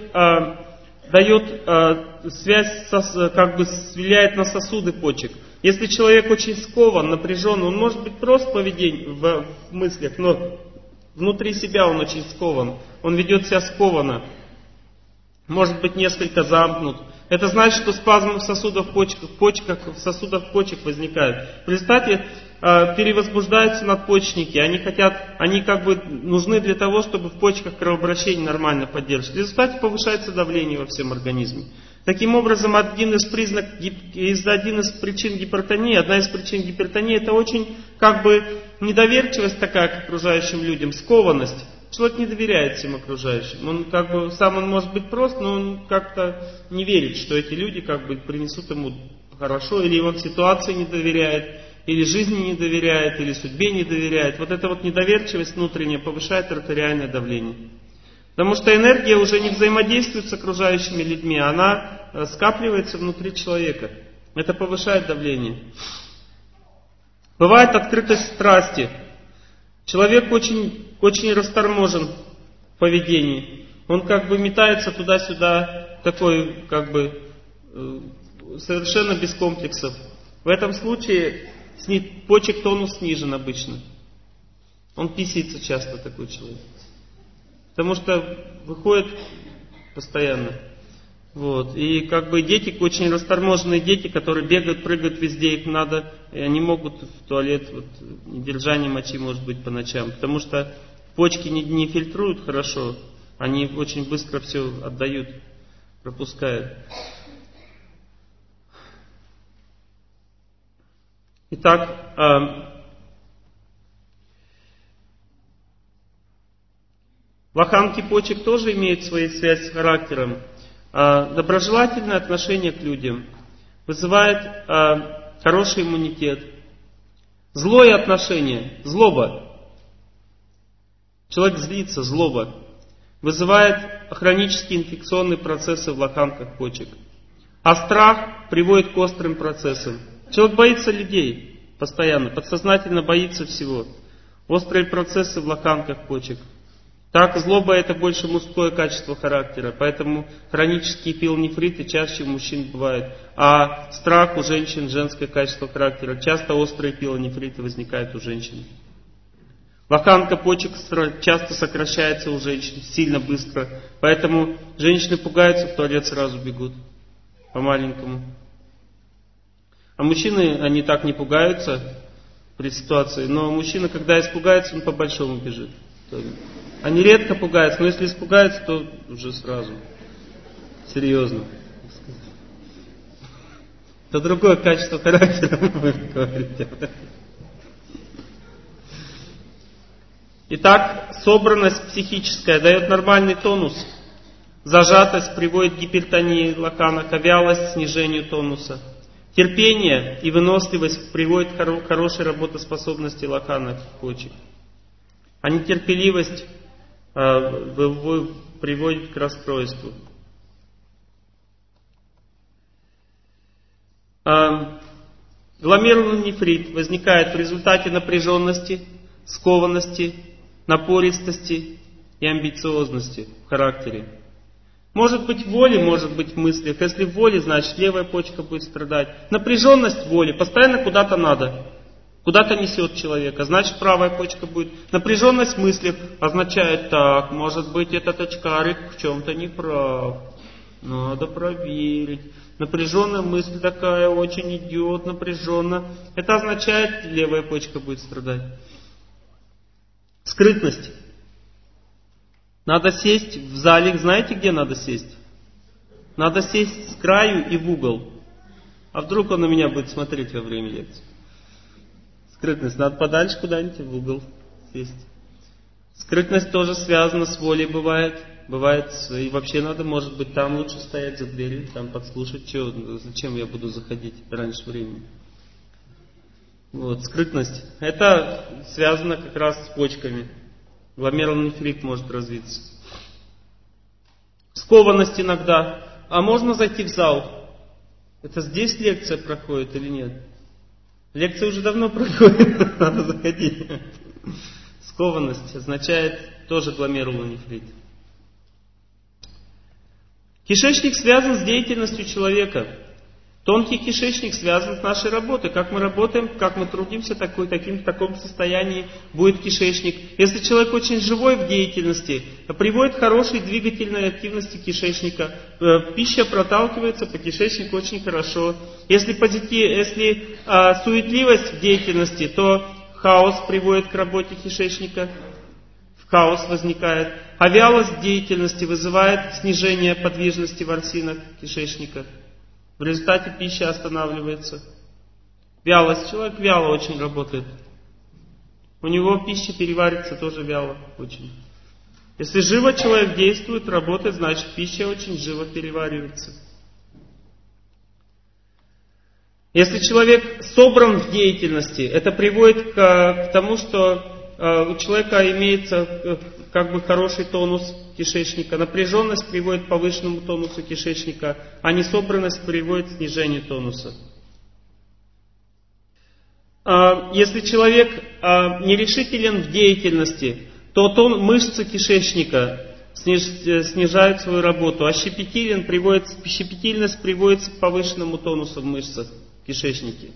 связь, как бы влияет на сосуды почек. Если человек очень скован, напряжен, он может быть прост в поведении, в мыслях, но внутри себя он очень скован. Он ведет себя скованно. Может быть несколько замкнут. Это значит, что спазмы в сосудах почек возникают. В результате перевозбуждаются надпочечники. Они как бы нужны для того, чтобы в почках кровообращение нормально поддерживать. В результате повышается давление во всем организме. Таким образом, одна из причин гипертонии, это очень как бы недоверчивость такая к окружающим людям, скованность. Человек не доверяет всем окружающим. Он как бы сам он может быть прост, но он как-то не верит, что эти люди как бы принесут ему хорошо, или он ситуации не доверяет, или жизни не доверяет, или судьбе не доверяет. Вот эта вот недоверчивость внутренняя повышает артериальное давление. Потому что энергия уже не взаимодействует с окружающими людьми, она скапливается внутри человека. Это повышает давление. Бывает открытость страсти. Человек очень расторможен в поведении. Он как бы метается туда-сюда, такой как бы совершенно без комплексов. В этом случае почек тонус снижен обычно. Он писается часто, такой человек. Потому что выходит постоянно. Вот. И как бы дети, очень расторможенные дети, которые бегают, прыгают везде, их надо, и они могут в туалет, недержание мочи может быть по ночам. Потому что почки не фильтруют хорошо, они очень быстро все отдают, пропускают. Итак, лоханки почек тоже имеют свою связь с характером. Доброжелательное отношение к людям вызывает хороший иммунитет. Злое отношение, злоба. Человек злится, злоба. Вызывает хронические инфекционные процессы в лоханках почек. А страх приводит к острым процессам. Человек боится людей постоянно, подсознательно боится всего. Острые процессы в лоханках почек. Так, злоба — это больше мужское качество характера, поэтому хронические пилонефриты чаще у мужчин бывают. А страх у женщин — женское качество характера. Часто острые пилонефриты возникают у женщин. Лоханка почек часто сокращается у женщин, сильно быстро. Поэтому женщины пугаются, в туалет сразу бегут. По-маленькому. А мужчины, они так не пугаются при ситуации. Но мужчина, когда испугается, он по-большому бежит. Они редко пугаются, но если испугаются, то уже сразу. Серьезно. Это другое качество характера, вы говорите. Итак, собранность психическая дает нормальный тонус. Зажатость приводит к гипертонии лаканака, вялость к снижению тонуса. Терпение и выносливость приводят к хорошей работоспособности лакана почек. А нетерпеливость приводит к расстройству. Гломерулный нефрит возникает в результате напряженности, скованности, напористости и амбициозности в характере. Может быть в воле, может быть в мыслях. Если в воле, значит левая почка будет страдать. Напряженность в воле, постоянно куда-то надо. Куда-то несет человека, значит правая почка будет. Напряженность в мыслях означает так, может быть этот очкарик в чем-то не прав. Надо проверить. Напряженная мысль такая очень идет, напряженно. Это означает, левая почка будет страдать. Скрытность. Надо сесть в зале, знаете, где надо сесть? Надо сесть с краю и в угол. А вдруг он на меня будет смотреть во время лекции? Скрытность. Надо подальше куда-нибудь в угол сесть. Скрытность тоже связана с волей бывает. Бывает, и вообще надо, может быть, там лучше стоять за дверью, там подслушать, зачем я буду заходить раньше времени. Вот, скрытность. Это связано как раз с почками. Гломерулный нефрит может развиться. Скованность иногда. А можно зайти в зал? Это здесь лекция проходит или нет? Лекция уже давно проходит, надо заходить. Скованность означает тоже гломерулный нефрит. Кишечник связан с деятельностью человека. Тонкий кишечник связан с нашей работой. Как мы работаем, как мы трудимся, в таком состоянии будет кишечник. Если человек очень живой в деятельности, приводит к хорошей двигательной активности кишечника. Пища проталкивается по кишечнику очень хорошо. Если суетливость в деятельности, то хаос приводит к работе кишечника. Хаос возникает. А вялость деятельности вызывает снижение подвижности ворсинок кишечника. В результате пища останавливается. Вялость. Человек вяло очень работает. У него пища переварится тоже вяло очень. Если живо человек действует, работает, значит пища очень живо переваривается. Если человек собран в деятельности, это приводит к тому, что у человека имеется хороший тонус кишечника. Напряженность приводит к повышенному тонусу кишечника, а несобранность приводит к снижению тонуса. Если человек нерешителен в деятельности, то мышцы кишечника снижают свою работу, а щепетильность приводит к повышенному тонусу в мышцах в кишечнике.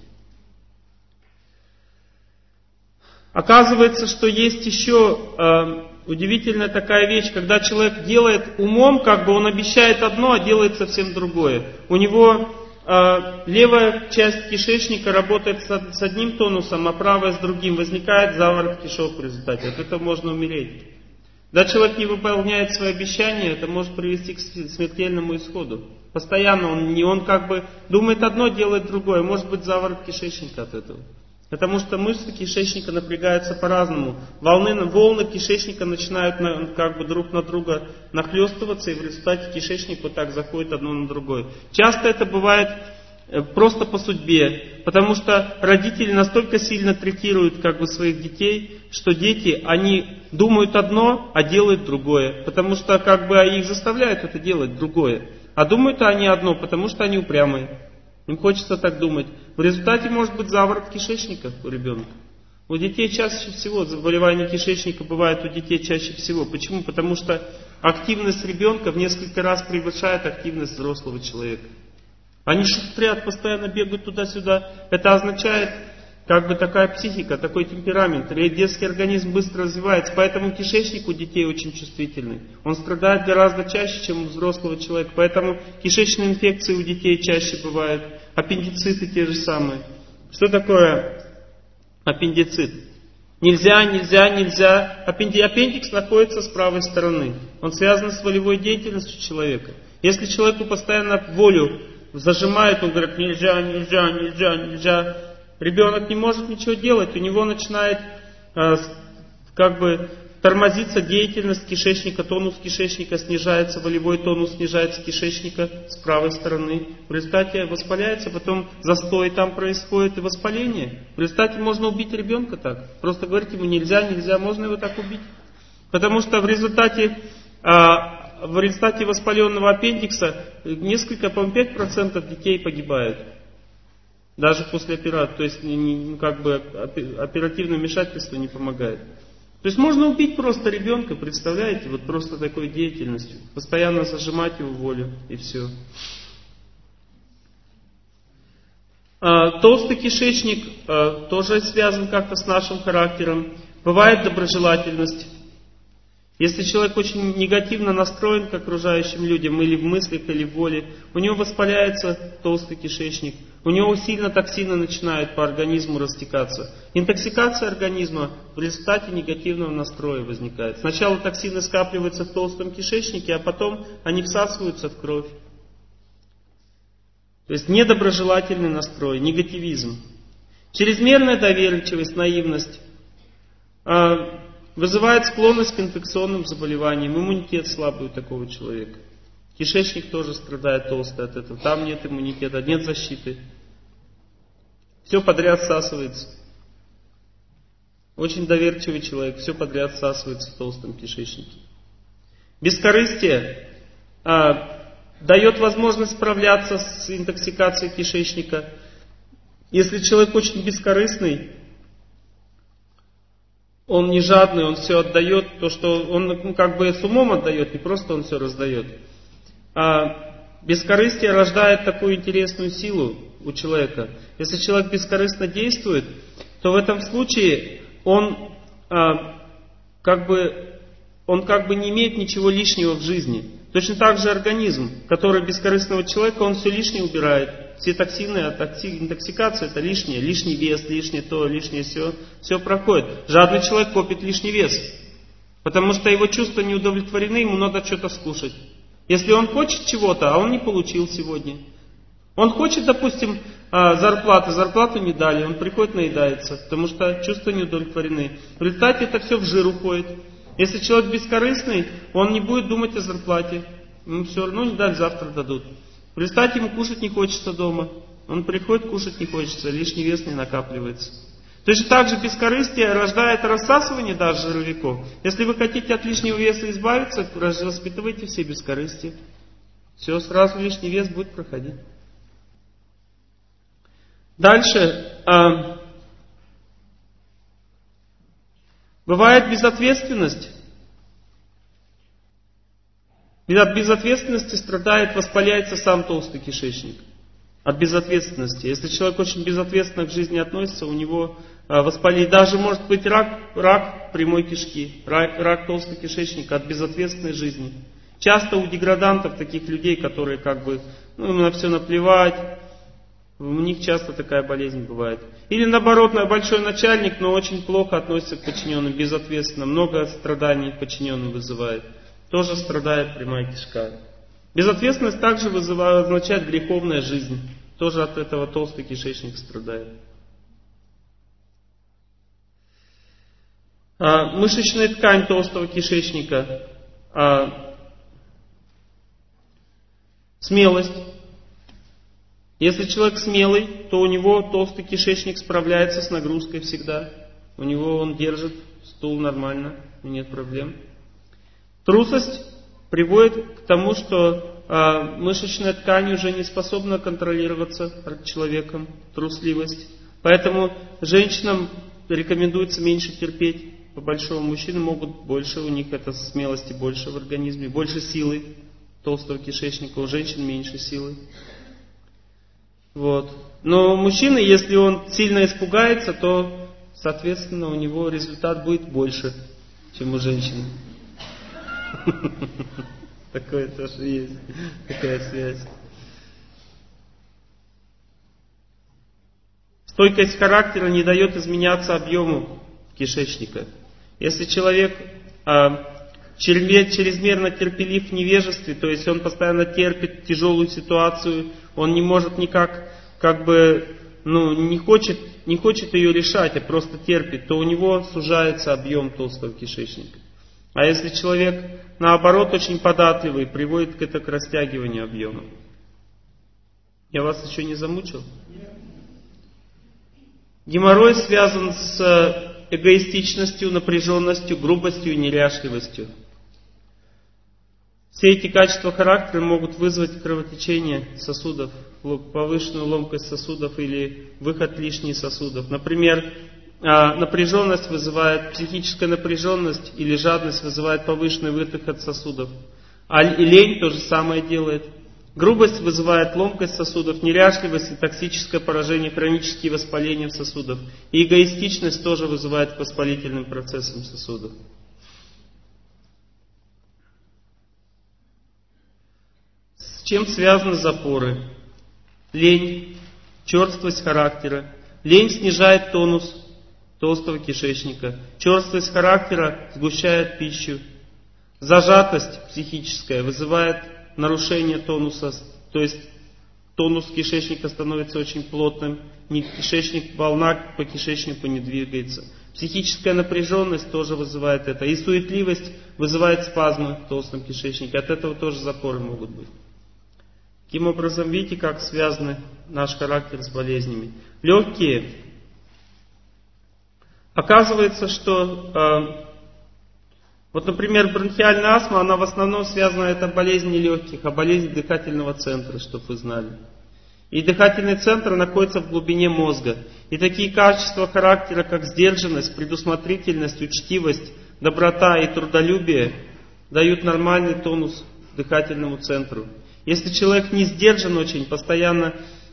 Оказывается, что есть еще удивительная такая вещь, когда человек делает умом, он обещает одно, а делает совсем другое. У него левая часть кишечника работает с одним тонусом, а правая с другим. Возникает заворот кишок в результате. От этого можно умереть. Когда человек не выполняет свои обещания, это может привести к смертельному исходу. Постоянно он думает одно, делает другое. Может быть заворот кишечника от этого. Потому что мышцы кишечника напрягаются по-разному. Волны кишечника начинают друг на друга нахлестываться, и в результате кишечник заходит одно на другое. Часто это бывает просто по судьбе, потому что родители настолько сильно третируют своих детей, что дети, они думают одно, а делают другое. Потому что их заставляют это делать другое. А думают они одно, потому что они упрямые. Им хочется так думать. В результате может быть заворот кишечника у ребенка. У детей чаще всего заболевания кишечника бывают у детей чаще всего. Почему? Потому что активность ребенка в несколько раз превышает активность взрослого человека. Они шустрят, постоянно бегают туда-сюда. Это означает такая психика, такой темперамент. Детский организм быстро развивается, поэтому кишечник у детей очень чувствительный. Он страдает гораздо чаще, чем у взрослого человека. Поэтому кишечные инфекции у детей чаще бывают. Аппендициты те же самые. Что такое аппендицит? Нельзя. Аппендикс находится с правой стороны. Он связан с волевой деятельностью человека. Если человеку постоянно волю зажимает, он говорит, нельзя, нельзя, нельзя, нельзя. Ребенок не может ничего делать, у него начинает тормозится деятельность кишечника, тонус кишечника снижается, волевой тонус снижается кишечника с правой стороны. В результате воспаляется, потом застой там происходит и воспаление. В результате можно убить ребенка так. Просто говорить ему нельзя, нельзя, можно его так убить. Потому что в результате воспаленного аппендикса несколько, по-моему, 5% детей погибают. Даже после операции. То есть оперативное вмешательство не помогает. То есть можно убить просто ребенка, представляете, вот просто такой деятельностью. Постоянно зажимать его волю и все. Толстый кишечник тоже связан как-то с нашим характером. Бывает доброжелательность. Если человек очень негативно настроен к окружающим людям, или в мыслях, или в воле, у него воспаляется толстый кишечник, у него сильно токсины начинают по организму растекаться. Интоксикация организма в результате негативного настроя возникает. Сначала токсины скапливаются в толстом кишечнике, а потом они всасываются в кровь. То есть недоброжелательный настрой, негативизм. Чрезмерная доверчивость, наивность вызывает склонность к инфекционным заболеваниям, иммунитет слабый у такого человека. Кишечник тоже страдает толстый от этого. Там нет иммунитета, нет защиты. Все подряд всасывается. Очень доверчивый человек, все подряд всасывается в толстом кишечнике. Бескорыстие дает возможность справляться с интоксикацией кишечника. Если человек очень бескорыстный, он не жадный, он все отдает, то, что он с умом отдает, не просто он все раздает. Бескорыстие рождает такую интересную силу у человека. Если человек бескорыстно действует, то в этом случае он не имеет ничего лишнего в жизни. Точно так же организм, который бескорыстного человека, он все лишнее убирает. Все токсины, интоксикация это лишнее, лишний вес, лишнее то, лишнее все проходит. Жадный человек копит лишний вес, потому что его чувства не удовлетворены, ему надо что-то скушать. Если он хочет чего-то, а он не получил сегодня. Он хочет, допустим, зарплату не дали, он приходит, наедается, потому что чувства не удовлетворены. В результате это все в жир уходит. Если человек бескорыстный, он не будет думать о зарплате. Ему все равно не дали, завтра дадут. В результате ему кушать не хочется дома. Он приходит, кушать не хочется, лишний вес не накапливается. Точно так же бескорыстие рождает рассасывание даже жировиков. Если вы хотите от лишнего веса избавиться, воспитывайте все бескорыстие. Все, сразу лишний вес будет проходить. Дальше. Бывает безответственность. От безответственности страдает, воспаляется сам толстый кишечник. От безответственности. Если человек очень безответственно к жизни относится, у него воспаление. Даже может быть рак прямой кишки, рак толстого кишечника от безответственной жизни. Часто у деградантов, таких людей, которые им на все наплевать, у них часто такая болезнь бывает. Или наоборот, большой начальник, но очень плохо относится к подчиненным, безответственно, много страданий подчиненным вызывает. Тоже страдает прямая кишка. Безответственность также означает греховная жизнь. Тоже от этого толстый кишечник страдает. Мышечная ткань толстого кишечника. Смелость. Если человек смелый, то у него толстый кишечник справляется с нагрузкой всегда. У него он держит стул нормально, нет проблем. Трусость приводит к тому, что мышечная ткань уже не способна контролироваться человеком, трусливость. Поэтому женщинам рекомендуется меньше терпеть. По-большому мужчины могут больше, у них это смелости больше в организме, больше силы толстого кишечника, у женщин меньше силы. Вот. Но мужчина, если он сильно испугается, то, соответственно, у него результат будет больше, чем у женщины. Такое тоже есть, такая связь. Стойкость характера не дает изменяться объему кишечника. Если человек чрезмерно терпелив в невежестве, то есть он постоянно терпит тяжелую ситуацию, он не может никак, не хочет ее решать, а просто терпит, то у него сужается объем толстого кишечника. А если человек, наоборот, очень податливый, приводит это к растягиванию объема. Я вас еще не замучил? Геморрой связан с эгоистичностью, напряженностью, грубостью и неряшливостью. Все эти качества характера могут вызвать кровотечение сосудов, повышенную ломкость сосудов или выход лишних сосудов. Например, напряженность вызывает, психическая напряженность или жадность вызывает повышенный выход сосудов. А лень то же самое делает. Грубость вызывает ломкость сосудов, неряшливость и токсическое поражение, хронические воспаления в сосудах. И эгоистичность тоже вызывает к воспалительным процессам сосудов. С чем связаны запоры? Лень, черствость характера. Лень снижает тонус толстого кишечника. Черствость характера сгущает пищу. Зажатость психическая вызывает нарушение тонуса, то есть тонус кишечника становится очень плотным, волна по кишечнику не двигается. Психическая напряженность тоже вызывает это. И суетливость вызывает спазмы в толстом кишечнике. От этого тоже запоры могут быть. Таким образом, видите, как связаны наш характер с болезнями. Легкие. Оказывается, что например, бронхиальная астма, она в основном связана, это болезнь не легких, а болезнь дыхательного центра, чтобы вы знали. И дыхательный центр находится в глубине мозга. И такие качества характера, как сдержанность, предусмотрительность, учтивость, доброта и трудолюбие, дают нормальный тонус дыхательному центру. Если человек не сдержан очень, постоянно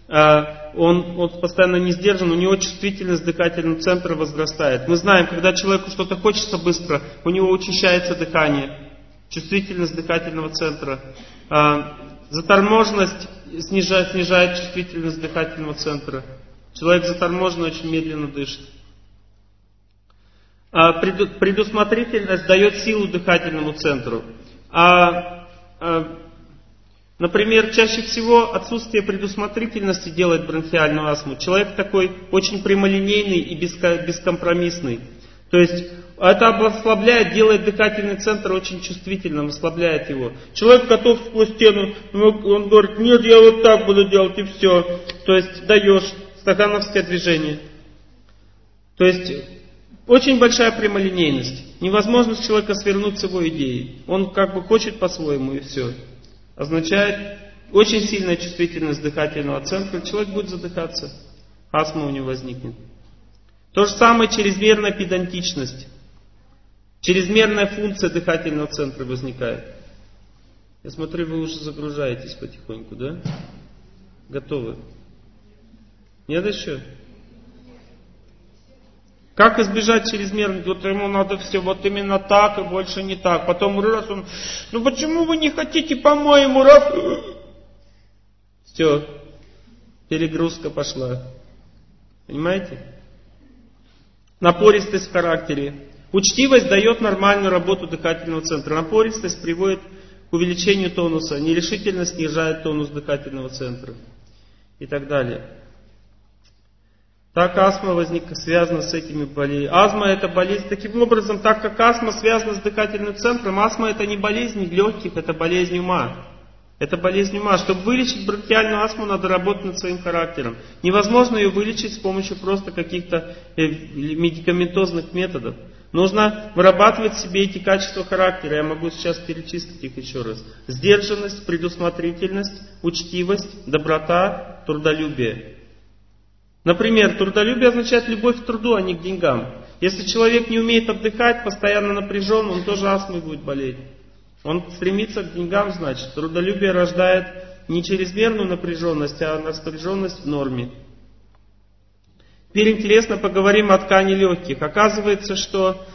не сдержан, у него чувствительность дыхательного центра возрастает. Мы знаем, когда человеку что-то хочется быстро, у него учащается дыхание, чувствительность дыхательного центра. Заторможенность снижает чувствительность дыхательного центра. Человек заторможенный очень медленно дышит. Предусмотрительность дает силу дыхательному центру. Например, чаще всего отсутствие предусмотрительности делает бронхиальную астму. Человек такой очень прямолинейный и бескомпромиссный. То есть это ослабляет, делает дыхательный центр очень чувствительным, ослабляет его. Человек готов сквозь стену, он говорит, нет, я вот так буду делать и все. То есть даешь стакановское движение. То есть очень большая прямолинейность. Невозможность человека свернуть с его идеей. Он хочет по-своему и все. Означает очень сильная чувствительность дыхательного центра, человек будет задыхаться, астма у него возникнет. То же самое чрезмерная педантичность, чрезмерная функция дыхательного центра возникает. Я смотрю, вы уже загружаетесь потихоньку, да? Готовы? Нет еще? Как избежать чрезмерной? Вот ему надо все вот именно так и больше не так. Потом раз он, почему вы не хотите по-моему? Все, перегрузка пошла. Понимаете? Напористость в характере. Учтивость дает нормальную работу дыхательного центра. Напористость приводит к увеличению тонуса. Нерешительность снижает тонус дыхательного центра. И так далее. Так астма связана с этими болезнями. Астма это болезнь. Таким образом, так как астма связана с дыхательным центром, астма это не болезнь легких, это болезнь ума. Это болезнь ума. Чтобы вылечить бронхиальную астму, надо работать над своим характером. Невозможно ее вылечить с помощью просто каких-то медикаментозных методов. Нужно вырабатывать в себе эти качества характера. Я могу сейчас перечислить их еще раз. Сдержанность, предусмотрительность, учтивость, доброта, трудолюбие. Например, трудолюбие означает любовь к труду, а не к деньгам. Если человек не умеет отдыхать, постоянно напряжен, он тоже астмой будет болеть. Он стремится к деньгам, значит. Трудолюбие рождает не чрезмерную напряженность, а напряженность в норме. Теперь интересно поговорим о ткани легких. Оказывается, что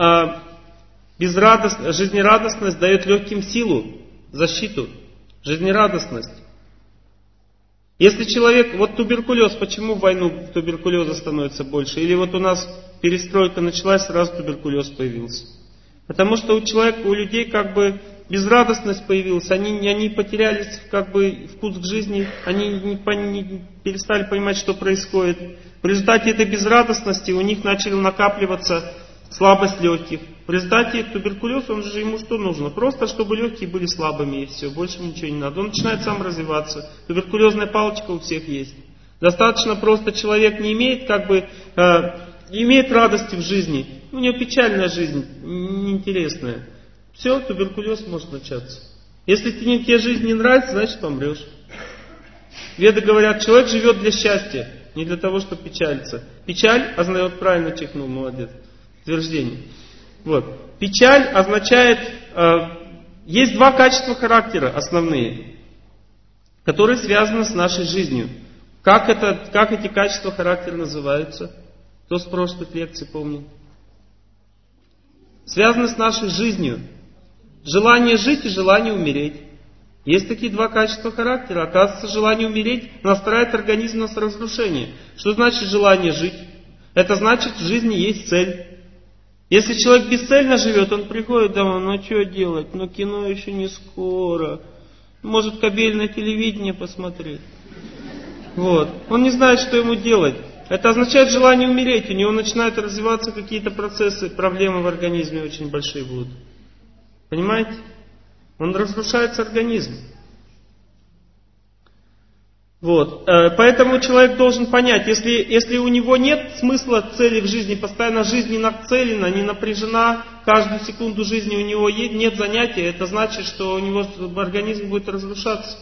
жизнерадостность дает легким силу, защиту, жизнерадостность. Если человек, туберкулез, почему в войну туберкулеза становится больше? Или у нас перестройка началась, сразу туберкулез появился. Потому что у человека, у людей как бы безрадостность появилась, они потерялись как бы вкус к жизни, они не перестали понимать, что происходит. В результате этой безрадостности у них начали накапливаться слабость легких. В результате туберкулез, он же ему что нужно? Просто чтобы легкие были слабыми и все, больше ничего не надо. Он начинает сам развиваться. Туберкулезная палочка у всех есть. Достаточно просто человек не имеет имеет радости в жизни. У него печальная жизнь, неинтересная. Все, туберкулез может начаться. Если тебе жизнь не нравится, значит помрешь. Веды говорят, человек живет для счастья, не для того, чтобы печалиться. Печаль означает, правильно чихнул, молодец, утверждение. Вот. Печаль означает, есть два качества характера основные, которые связаны с нашей жизнью. Как эти качества характера называются? Кто с прошлых лекций помнит? Связаны с нашей жизнью. Желание жить и желание умереть. Есть такие два качества характера. Оказывается, желание умереть настраивает организм на разрушение. Что значит желание жить? Это значит, в жизни есть цель. Если человек бесцельно живет, он приходит домой, ну что делать? Ну кино еще не скоро. Может кабельное телевидение посмотреть. Вот. Он не знает, что ему делать. Это означает желание умереть. У него начинают развиваться какие-то процессы, проблемы в организме очень большие будут. Понимаете? Он разрушается организм. Вот. Поэтому человек должен понять, если у него нет смысла цели в жизни, постоянно жизнь не нацелена, не напряжена, каждую секунду жизни у него нет занятия, это значит, что у него организм будет разрушаться.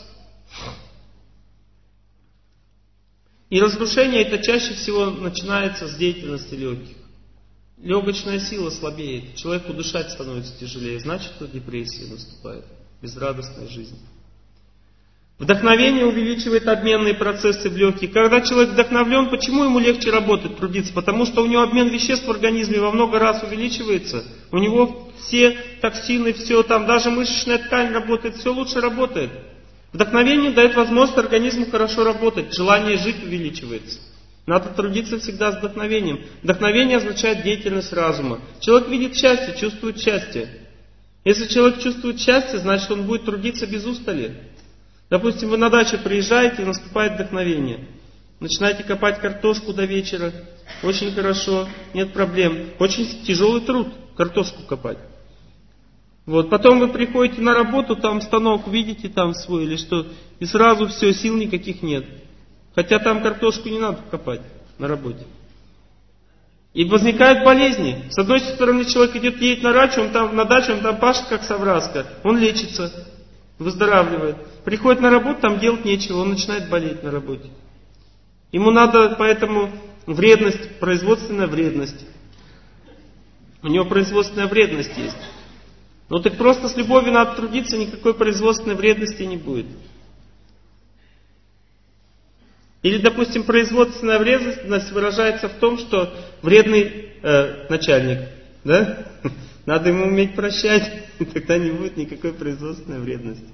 И разрушение это чаще всего начинается с деятельности легких. Легочная сила слабеет, человеку дышать становится тяжелее, значит, что депрессия наступает, безрадостная жизнь. Вдохновение увеличивает обменные процессы в легких. Когда человек вдохновлен, почему ему легче работать, трудиться? Потому что у него обмен веществ в организме во много раз увеличивается. У него все токсины, все там, даже мышечная ткань работает, все лучше работает. Вдохновение дает возможность организму хорошо работать, желание жить увеличивается. Надо трудиться всегда с вдохновением. Вдохновение означает деятельность разума. Человек видит счастье, чувствует счастье. Если человек чувствует счастье, значит он будет трудиться без устали. Допустим, вы на дачу приезжаете, и наступает вдохновение. Начинаете копать картошку до вечера. Очень хорошо, нет проблем. Очень тяжелый труд картошку копать. Вот, потом вы приходите на работу, там станок видите там свой или что, и сразу все, сил никаких нет. Хотя там картошку не надо копать на работе. И возникают болезни. С одной стороны, человек едет на дачу, он там пашет как совраска, он лечится, выздоравливает. Приходит на работу, там делать нечего, он начинает болеть на работе. Ему надо поэтому вредность, производственная вредность. У него производственная вредность есть. Ну так просто с любовью надо трудиться, никакой производственной вредности не будет. Или, допустим, производственная вредность выражается в том, что вредный начальник, да? Надо ему уметь прощать, тогда не будет никакой производственной вредности.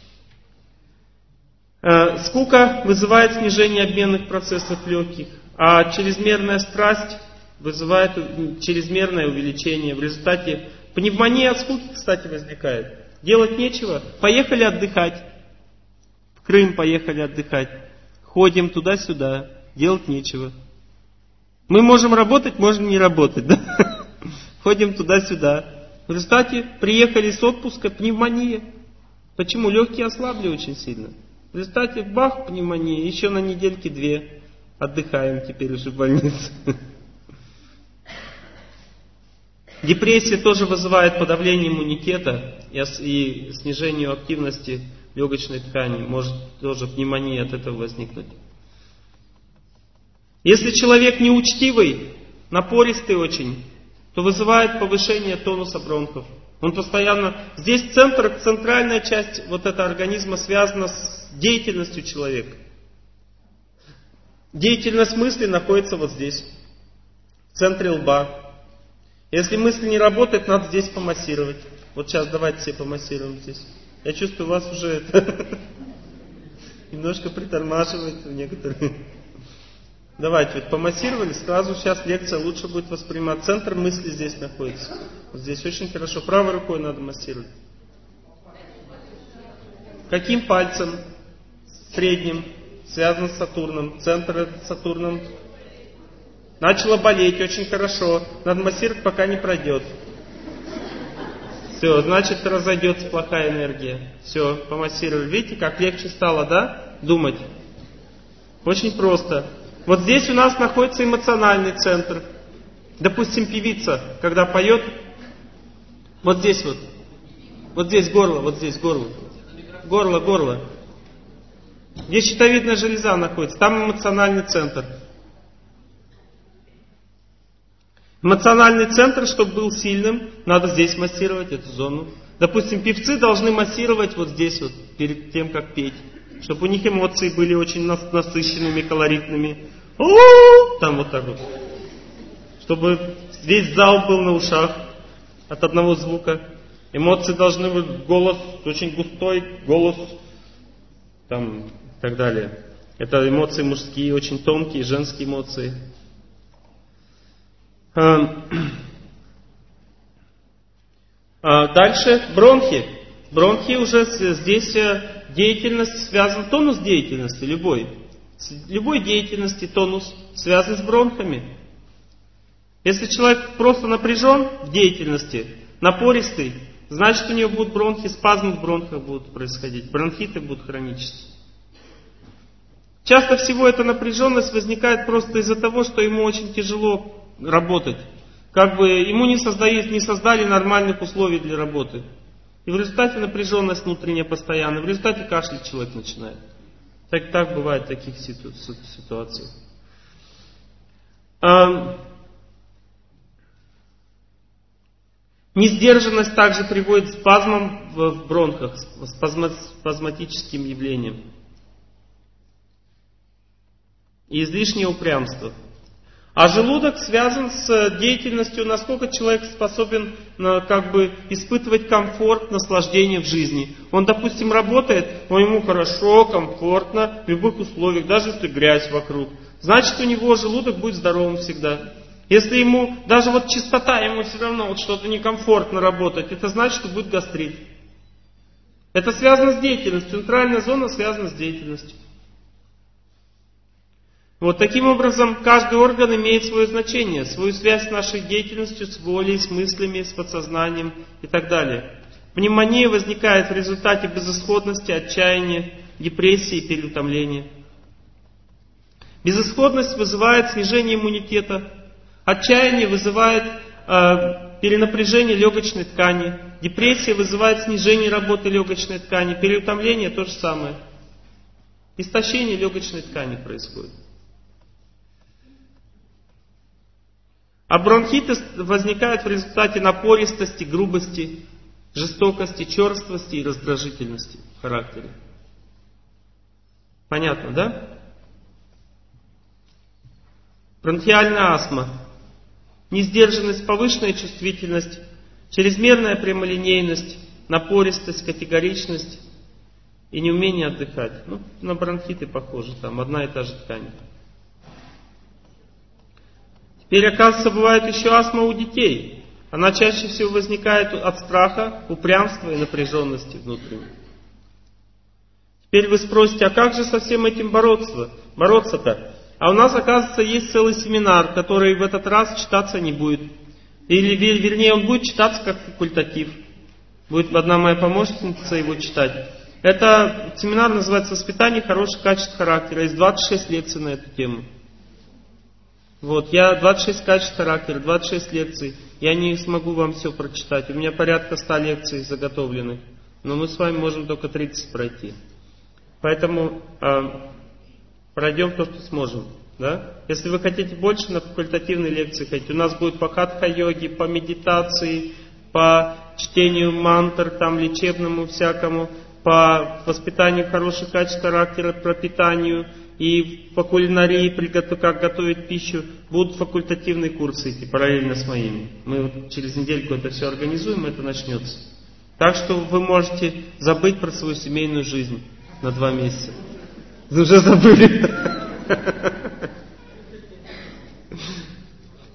Скука вызывает снижение обменных процессов легких, а чрезмерная страсть вызывает чрезмерное увеличение. В результате пневмония от скуки, кстати, возникает. Делать нечего. Поехали отдыхать. В Крым поехали отдыхать. Ходим туда-сюда. Делать нечего. Мы можем работать, можем не работать. Да? Ходим туда-сюда. В результате приехали с отпуска, пневмония. Почему? Легкие ослабли очень сильно. В результате бах, пневмония. Еще на недельки-две отдыхаем теперь уже в больнице. Депрессия тоже вызывает подавление иммунитета и снижение активности легочной ткани. Может тоже пневмония от этого возникнуть. Если человек неучтивый, напористый очень, то вызывает повышение тонуса бронхов. Он постоянно... Здесь центральная часть вот этого организма связана с деятельностью человека. Деятельность мысли находится вот здесь, в центре лба. Если мысль не работает, надо здесь помассировать. Вот сейчас давайте все помассируем здесь. Я чувствую, у вас уже немножко притормаживает некоторые. Давайте, вот помассировали, сразу сейчас лекция лучше будет воспринимать. Центр мысли здесь находится. Вот здесь очень хорошо. Правой рукой надо массировать. Каким пальцем? Средним. Связан с Сатурном. Центр с Сатурном. Начало болеть, очень хорошо. Надо массировать, пока не пройдет. Все, значит разойдется плохая энергия. Все, помассировали. Видите, как легче стало, да? Думать. Очень просто. Вот здесь у нас находится эмоциональный центр. Допустим, певица, когда поет, вот здесь вот. Вот здесь горло, вот здесь горло. Горло. Здесь щитовидная железа находится, там эмоциональный центр. Эмоциональный центр, чтобы был сильным, надо здесь массировать эту зону. Допустим, певцы должны массировать вот здесь вот, перед тем, как петь. Чтобы у них эмоции были очень насыщенными, колоритными. Там вот так вот. Чтобы весь зал был на ушах от одного звука. Эмоции должны быть, голос очень густой, голос там и так далее. Это эмоции мужские, очень тонкие, женские эмоции. Дальше бронхи. Бронхи уже здесь деятельность связана, тонус деятельности любой. Любой деятельности тонус связан с бронхами. Если человек просто напряжен в деятельности, напористый, значит у него будут бронхи, спазмы в бронхах будут происходить, бронхиты будут хронические. Часто всего эта напряженность возникает просто из-за того, что ему очень тяжело работать. Как бы ему не создали нормальных условий для работы. И в результате напряженность внутренняя постоянная, в результате кашлять человек начинает. Так бывает в таких ситуациях. Несдержанность также приводит к спазмам в бронхах, спазматическим явлениям. И излишнее упрямство. А желудок связан с деятельностью, насколько человек способен испытывать комфорт, наслаждение в жизни. Он, допустим, работает, но ему хорошо, комфортно, в любых условиях, даже если грязь вокруг. Значит, у него желудок будет здоровым всегда. Если ему, даже вот чистота, ему все равно вот что-то некомфортно работать, это значит, что будет гастрит. Это связано с деятельностью. Центральная зона связана с деятельностью. Вот таким образом каждый орган имеет свое значение, свою связь с нашей деятельностью, с волей, с мыслями, с подсознанием и так далее. Пневмония возникает в результате безысходности, отчаяния, депрессии и переутомления. Безысходность вызывает снижение иммунитета, отчаяние вызывает перенапряжение легочной ткани, депрессия вызывает снижение работы легочной ткани, переутомление то же самое. Истощение легочной ткани происходит. А бронхиты возникают в результате напористости, грубости, жестокости, черствости и раздражительности в характере. Понятно, да? Бронхиальная астма. Несдержанность, повышенная чувствительность, чрезмерная прямолинейность, напористость, категоричность и неумение отдыхать. На бронхиты похоже, там одна и та же ткань. Теперь, оказывается, бывает еще астма у детей. Она чаще всего возникает от страха, упрямства и напряженности внутренней. Теперь вы спросите, а как же со всем этим бороться-то? А у нас, оказывается, есть целый семинар, который в этот раз читаться не будет. Или, вернее, он будет читаться как факультатив. Будет одна моя помощница его читать. Это семинар называется «Воспитание хороших качеств характера». Есть 26 лекций на эту тему. Вот, я 26 качеств характера, 26 лекций. Я не смогу вам все прочитать. У меня порядка 100 лекций заготовленных. Но мы с вами можем только 30 пройти. Поэтому пройдем то, что сможем. Да? Если вы хотите больше, на факультативные лекции ходить. У нас будет по хатха-йоге, по медитации, по чтению мантр, там, лечебному всякому, по воспитанию хороших качеств характера, пропитанию. И по кулинарии, как готовить пищу, будут факультативные курсы идти параллельно с моими. Мы вот через недельку это все организуем, это начнется. Так что вы можете забыть про свою семейную жизнь на 2 месяца. Вы уже забыли.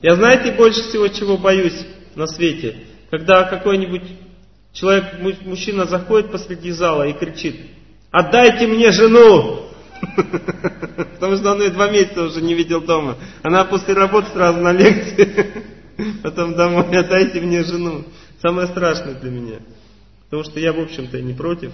Я знаете больше всего чего боюсь на свете? Когда какой-нибудь человек, мужчина заходит посреди зала и кричит: «Отдайте мне жену!» Потому что он ее 2 месяца уже не видел дома. Она после работы сразу на лекции. Потом домой: «Отдайте мне жену». Самое страшное для меня. Потому что я, в общем-то, не против.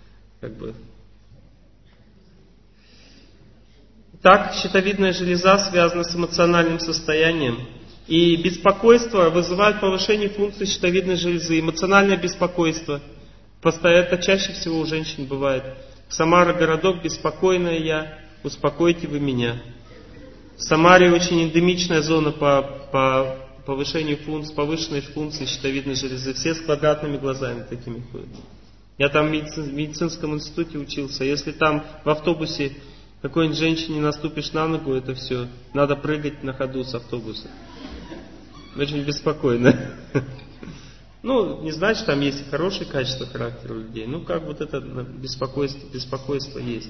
Так, щитовидная железа связана с эмоциональным состоянием. И беспокойство вызывает повышение функции щитовидной железы. Эмоциональное беспокойство. Это чаще всего у женщин бывает. Самара городок, беспокойная я, успокойте вы меня. В Самаре очень эндемичная зона по повышению повышенной функции щитовидной железы. Все с квадратными глазами такими ходят. Я там в медицинском институте учился. Если там в автобусе какой-нибудь женщине наступишь на ногу, это все. Надо прыгать на ходу с автобуса. Очень беспокойно. Ну, не значит, там есть и хорошие качества характера у людей. Ну, как вот это беспокойство есть.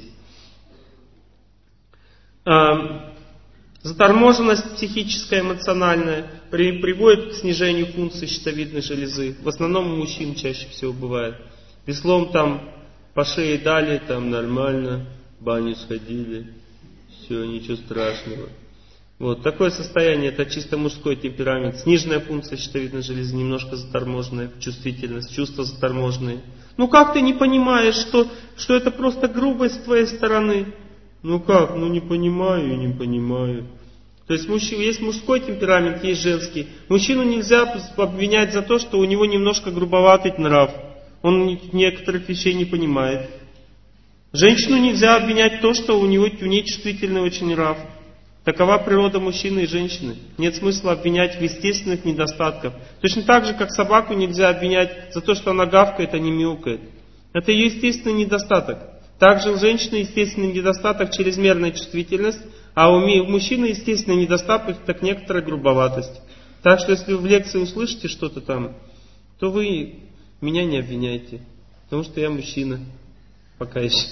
Заторможенность психическая, эмоциональная приводит к снижению функции щитовидной железы. В основном у мужчин чаще всего бывает. Веслом там по шее дали, там нормально, в баню сходили, все, ничего страшного. Вот, такое состояние, это чисто мужской темперамент. Сниженная функция щитовидной железы, немножко заторможенная, чувствительность, чувства заторможенные. Ну как ты не понимаешь, что это просто грубость с твоей стороны? Ну как, ну не понимаю и не понимаю. То есть есть мужской темперамент, есть женский. Мужчину нельзя обвинять за то, что у него немножко грубоватый нрав. Он некоторых вещей не понимает. Женщину нельзя обвинять в том, что у ней чувствительный очень нрав. Такова природа мужчины и женщины. Нет смысла обвинять в естественных недостатках. Точно так же, как собаку нельзя обвинять за то, что она гавкает, а не мяукает. Это ее естественный недостаток. Также у женщины естественный недостаток — чрезмерная чувствительность, а у мужчины естественный недостаток — так некоторая грубоватость. Так что если вы в лекции услышите что-то там, то вы меня не обвиняйте, потому что я мужчина. Пока еще.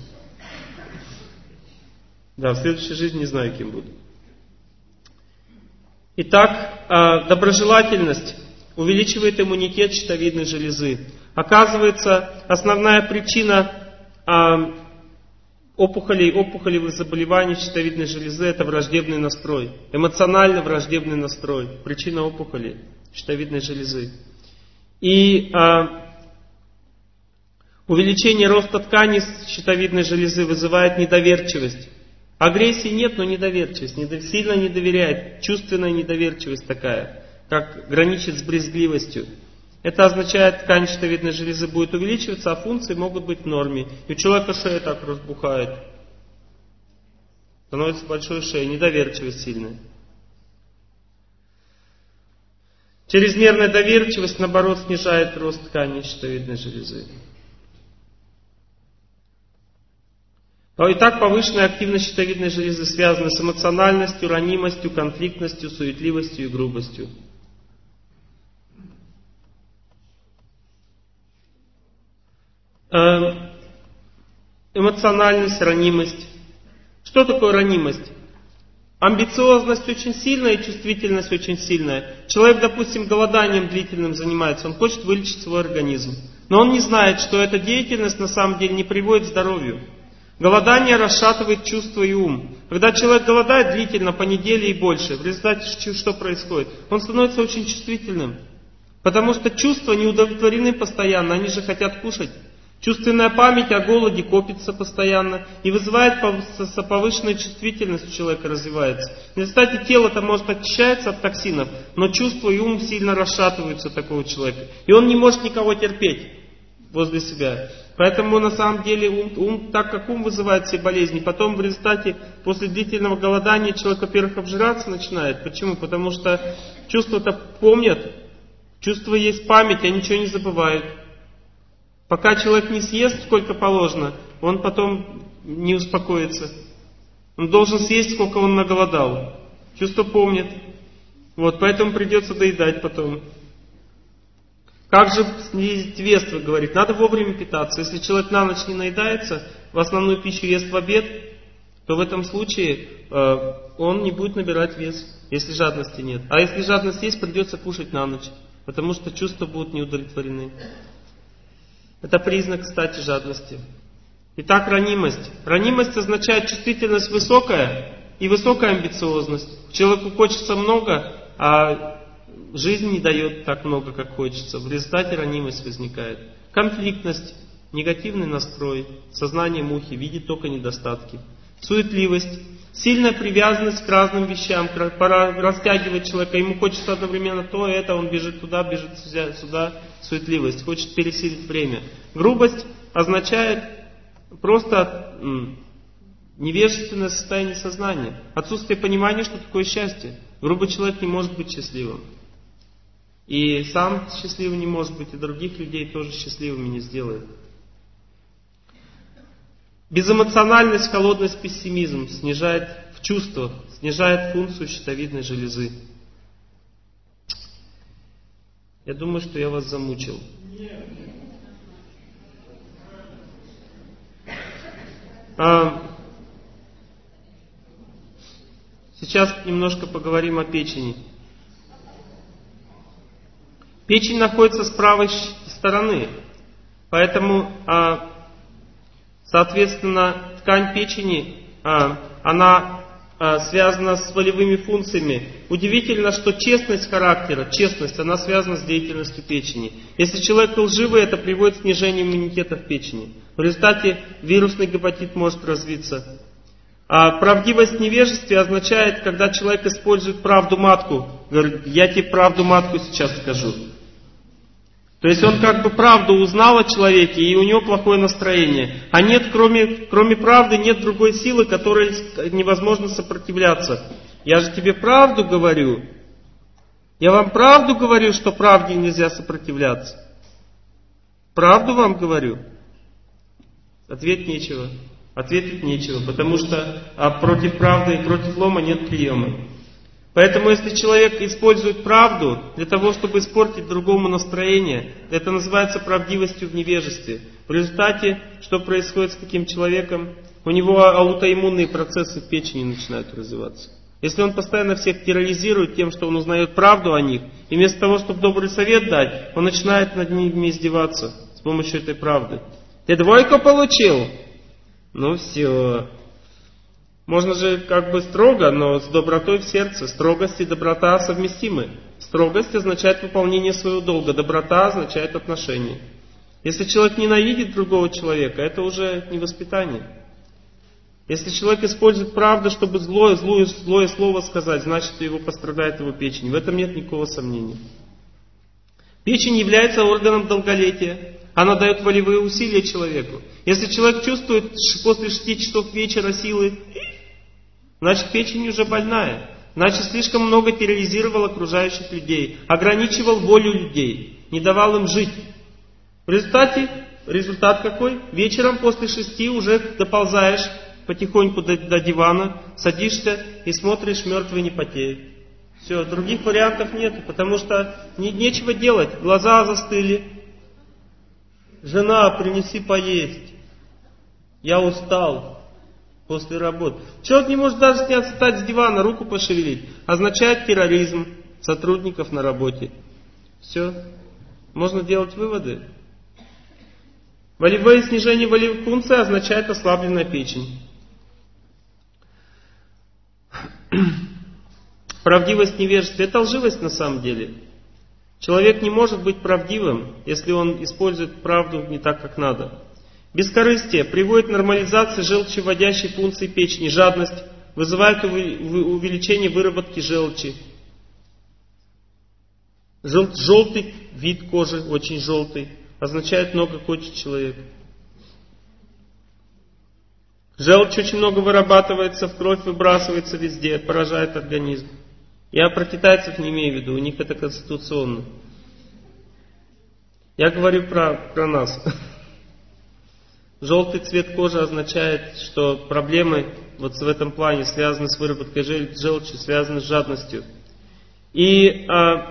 Да, в следующей жизни не знаю, кем буду. Итак, доброжелательность увеличивает иммунитет щитовидной железы. Оказывается, основная причина опухолевых заболеваний щитовидной железы — это враждебный настрой. Эмоционально враждебный настрой. Причина опухоли щитовидной железы. И увеличение роста тканей щитовидной железы вызывает недоверчивость. Агрессии нет, но недоверчивость. Сильно не доверяет. Чувственная недоверчивость такая, как граничит с брезгливостью. Это означает, что ткань щитовидной железы будет увеличиваться, а функции могут быть в норме. И у человека шея так разбухает. Становится большой шеей, недоверчивость сильная. Чрезмерная доверчивость, наоборот, снижает рост ткани щитовидной железы. Итак, повышенная активность щитовидной железы связана с эмоциональностью, ранимостью, конфликтностью, суетливостью и грубостью. Эмоциональность, ранимость. Что такое ранимость? Амбициозность очень сильная и чувствительность очень сильная. Человек, допустим, голоданием длительным занимается, он хочет вылечить свой организм. Но он не знает, что эта деятельность на самом деле не приводит к здоровью. Голодание расшатывает чувства и ум. Когда человек голодает длительно, по неделе и больше, в результате что происходит? Он становится очень чувствительным. Потому что чувства не удовлетворены постоянно, они же хотят кушать. Чувственная память о голоде копится постоянно и вызывает повышенную чувствительность у человека, развивается. В результате тело-то может очищаться от токсинов, но чувства и ум сильно расшатываются такого человека. И он не может никого терпеть возле себя. Поэтому на самом деле так как ум вызывает все болезни, потом в результате после длительного голодания человек, во-первых, обжираться начинает. Почему? Потому что чувства-то помнят, чувства есть память, они ничего не забывают. Пока человек не съест сколько положено, он потом не успокоится. Он должен съесть, сколько он наголодал. Чувства помнят. Вот, поэтому придется доедать потом. Как же снизить вес, говорит? Надо вовремя питаться. Если человек на ночь не наедается, в основную пищу ест в обед, то в этом случае он не будет набирать вес, если жадности нет. А если жадность есть, придется кушать на ночь, потому что чувства будут не удовлетворены. Это признак, кстати, жадности. Итак, ранимость. Ранимость означает чувствительность высокая и высокая амбициозность. Человеку хочется много, а жизнь не дает так много, как хочется. В результате ранимость возникает. Конфликтность, негативный настрой, сознание мухи, видит только недостатки. Суетливость, сильная привязанность к разным вещам, растягивает человека, ему хочется одновременно то, это, он бежит туда, бежит сюда, суетливость, хочет пересилить время. Грубость означает просто невежественное состояние сознания, отсутствие понимания, что такое счастье. Грубый человек не может быть счастливым. И сам счастливым не может быть, и других людей тоже счастливыми не сделает. Безэмоциональность, холодность, пессимизм снижает в чувствах, снижает функцию щитовидной железы. Я думаю, что я вас замучил. Сейчас немножко поговорим о печени. Печень находится с правой стороны, поэтому, соответственно, ткань печени, она связана с волевыми функциями. Удивительно, что честность характера, честность, она связана с деятельностью печени. Если человек лживый, это приводит к снижению иммунитета в печени. В результате вирусный гепатит может развиться. А правдивость в невежестве означает, когда человек использует правду матку. Говорит, я тебе правду матку сейчас скажу. То есть он как бы правду узнал о человеке, и у него плохое настроение. А нет, кроме правды, нет другой силы, которой невозможно сопротивляться. Я же тебе правду говорю. Я вам правду говорю, что правде нельзя сопротивляться. Правду вам говорю. Ответить нечего, потому что против правды и против лома нет приема. Поэтому если человек использует правду для того, чтобы испортить другому настроение, это называется правдивостью в невежестве. В результате, что происходит с таким человеком? У него аутоиммунные процессы в печени начинают развиваться. Если он постоянно всех терроризирует тем, что он узнает правду о них, и вместо того, чтобы добрый совет дать, он начинает над ними издеваться с помощью этой правды. Ты 2 получил? Ну все. Можно же как бы строго, но с добротой в сердце. Строгость и доброта совместимы. Строгость означает выполнение своего долга, доброта означает отношение. Если человек ненавидит другого человека, это уже не воспитание. Если человек использует правду, чтобы злое слово сказать, значит, его пострадает его печень. В этом нет никакого сомнения. Печень является органом долголетия. Она дает волевые усилия человеку. Если человек чувствует после 6 часов вечера силы, значит печень уже больная. Значит слишком много терроризировал окружающих людей, ограничивал волю людей, не давал им жить. В результате, результат какой? Вечером после 6 уже доползаешь потихоньку до дивана, садишься и смотришь, мертвый не потеет. Все, других вариантов нет, потому что нечего делать, глаза застыли. Жена, принеси поесть. Я устал после работы. Человек не может даже встать с дивана, руку пошевелить. Означает терроризм сотрудников на работе. Все. Можно делать выводы. Волевое снижение волевых функций означает ослабленная печень. Правдивость невежества – это лживость на самом деле. Человек не может быть правдивым, если он использует правду не так, как надо. Бескорыстие приводит к нормализации желчевыводящей функции печени. Жадность вызывает увеличение выработки желчи. Желтый вид кожи, очень желтый, означает много хочет человек. Желчь очень много вырабатывается, в кровь выбрасывается везде, поражает организм. Я про китайцев не имею в виду, у них это конституционно. Я говорю про нас. Желтый цвет кожи означает, что проблемы вот в этом плане связаны с выработкой желчи, связаны с жадностью. И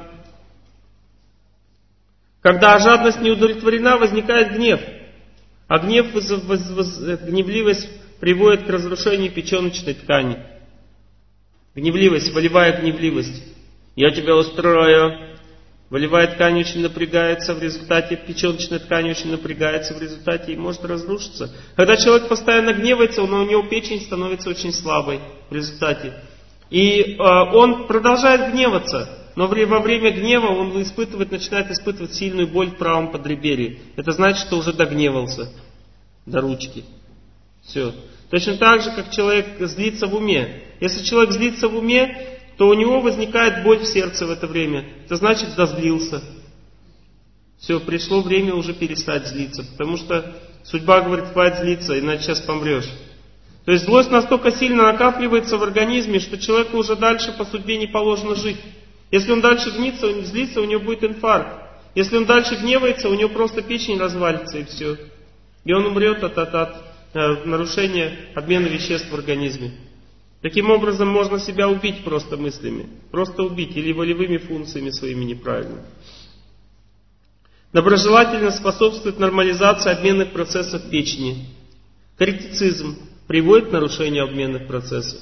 когда жадность не удовлетворена, возникает гнев. А гневливость приводит к разрушению печеночной ткани. Гневливость, волевая гневливость. Я тебя устрою. Волевая ткань очень напрягается в результате, печеночная ткань очень напрягается в результате и может разрушиться. Когда человек постоянно гневается, у него печень становится очень слабой в результате. И он продолжает гневаться, но во время гнева он начинает испытывать сильную боль в правом подреберье. Это значит, что уже догневался до ручки. Все. Точно так же, как человек злится в уме. Если человек злится в уме, то у него возникает боль в сердце в это время. Это значит, дозлился. Все, пришло время уже перестать злиться. Потому что судьба говорит, хватит злиться, иначе сейчас помрешь. То есть злость настолько сильно накапливается в организме, что человеку уже дальше по судьбе не положено жить. Если он дальше злится, у него будет инфаркт. Если он дальше гневается, у него просто печень развалится и все. И он умрет от нарушения обмена веществ в организме. Таким образом, можно себя убить просто мыслями. Просто убить или волевыми функциями своими неправильными. Доброжелательность способствует нормализации обменных процессов печени. Критицизм приводит к нарушению обменных процессов.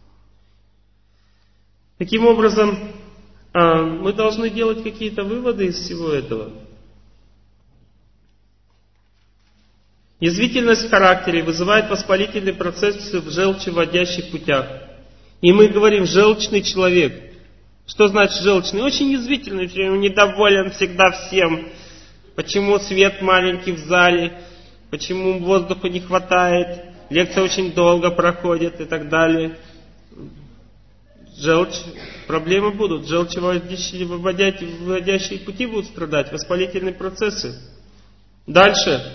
Таким образом, мы должны делать какие-то выводы из всего этого. Язвительность в характере вызывает воспалительный процесс в желчевыводящих путях. И мы говорим «желчный человек». Что значит желчный? Очень язвительный, недоволен всегда всем. Почему свет маленький в зале, почему воздуха не хватает, лекция очень долго проходит и так далее. Желчь, проблемы будут, желчевыводящие пути будут страдать, воспалительные процессы. Дальше.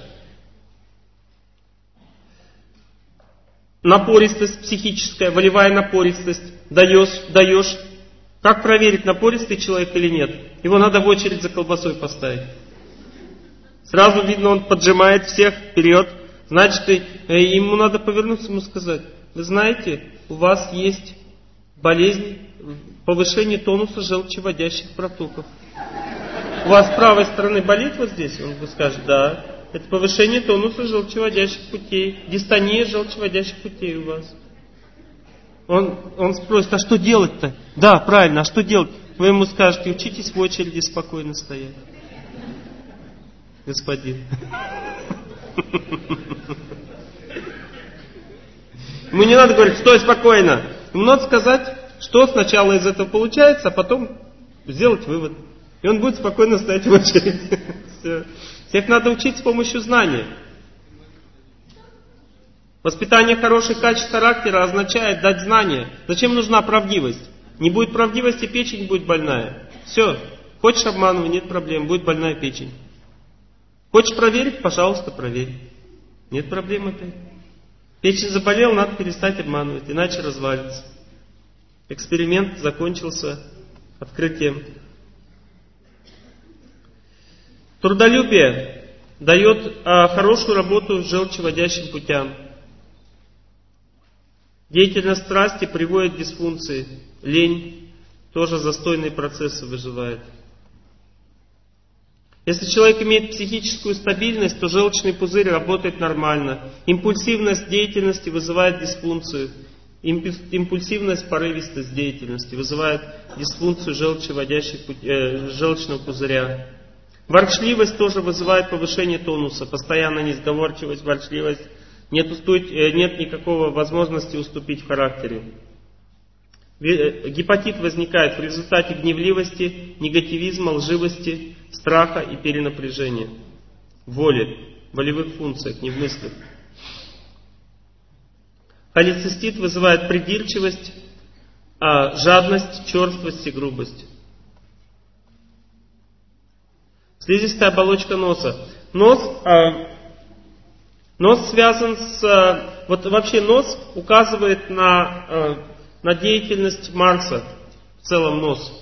Напористость психическая, волевая напористость. Даешь. Как проверить, напористый человек или нет? Его надо в очередь за колбасой поставить. Сразу видно, он поджимает всех вперед. Значит, ему надо повернуться, ему сказать: вы знаете, у вас есть болезнь повышения тонуса желчевыводящих протоков. У вас с правой стороны болит вот здесь? Он скажет: да. Это повышение тонуса желчевыводящих путей. Дистония желчевыводящих путей у вас. Он спросит: а что делать-то? Да, правильно, а что делать? Вы ему скажете: учитесь в очереди спокойно стоять. Господин. Ему не надо говорить: стой спокойно. Ему надо сказать, что сначала из этого получается, а потом сделать вывод. И он будет спокойно стоять в очереди. Все. Всех надо учить с помощью знания. Воспитание хороших качеств характера означает дать знания. Зачем нужна правдивость? Не будет правдивости, печень будет больная. Все. Хочешь обманывать, нет проблем, будет больная печень. Хочешь проверить? Пожалуйста, проверь. Нет проблем опять. Печень заболела, надо перестать обманывать, иначе развалится. Эксперимент закончился открытием. Трудолюбие дает хорошую работу желчевыводящим путям. Деятельность страсти приводит к дисфункции. Лень тоже застойные процессы выживает. Если человек имеет психическую стабильность, то желчный пузырь работает нормально. Импульсивность деятельности вызывает дисфункцию. Импульсивность, порывистость деятельности вызывает дисфункцию желчного пузыря. Ворчливость тоже вызывает повышение тонуса. Постоянно несговорчивость, ворчливость. Нет никакого возможности уступить в характере. Гепатит возникает в результате гневливости, негативизма, лживости, страха и перенапряжения. Воли, волевых функциях, не в мыслях. Холецистит вызывает придирчивость, жадность, черствость и грубость. Слизистая оболочка носа. Нос связан с... Вот вообще нос указывает на деятельность Марса. В целом нос.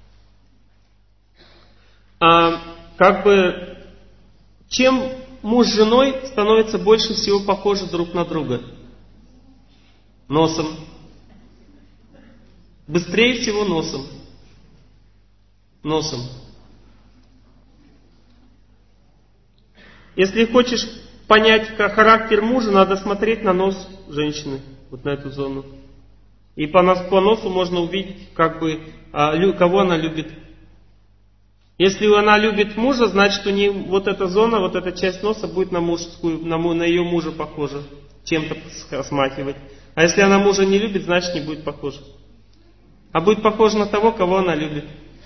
Чем муж с женой становятся больше всего похожи друг на друга? Носом. Быстрее всего носом. Носом. Если хочешь понять характер мужа, надо смотреть на нос женщины, вот на эту зону. И по носу можно увидеть, кого она любит. Если она любит мужа, значит у нее вот эта зона, вот эта часть носа будет на мужскую, на ее мужа похожа, чем-то смахивать. А если она мужа не любит, значит не будет похожа. А будет похожа на того, кого она любит.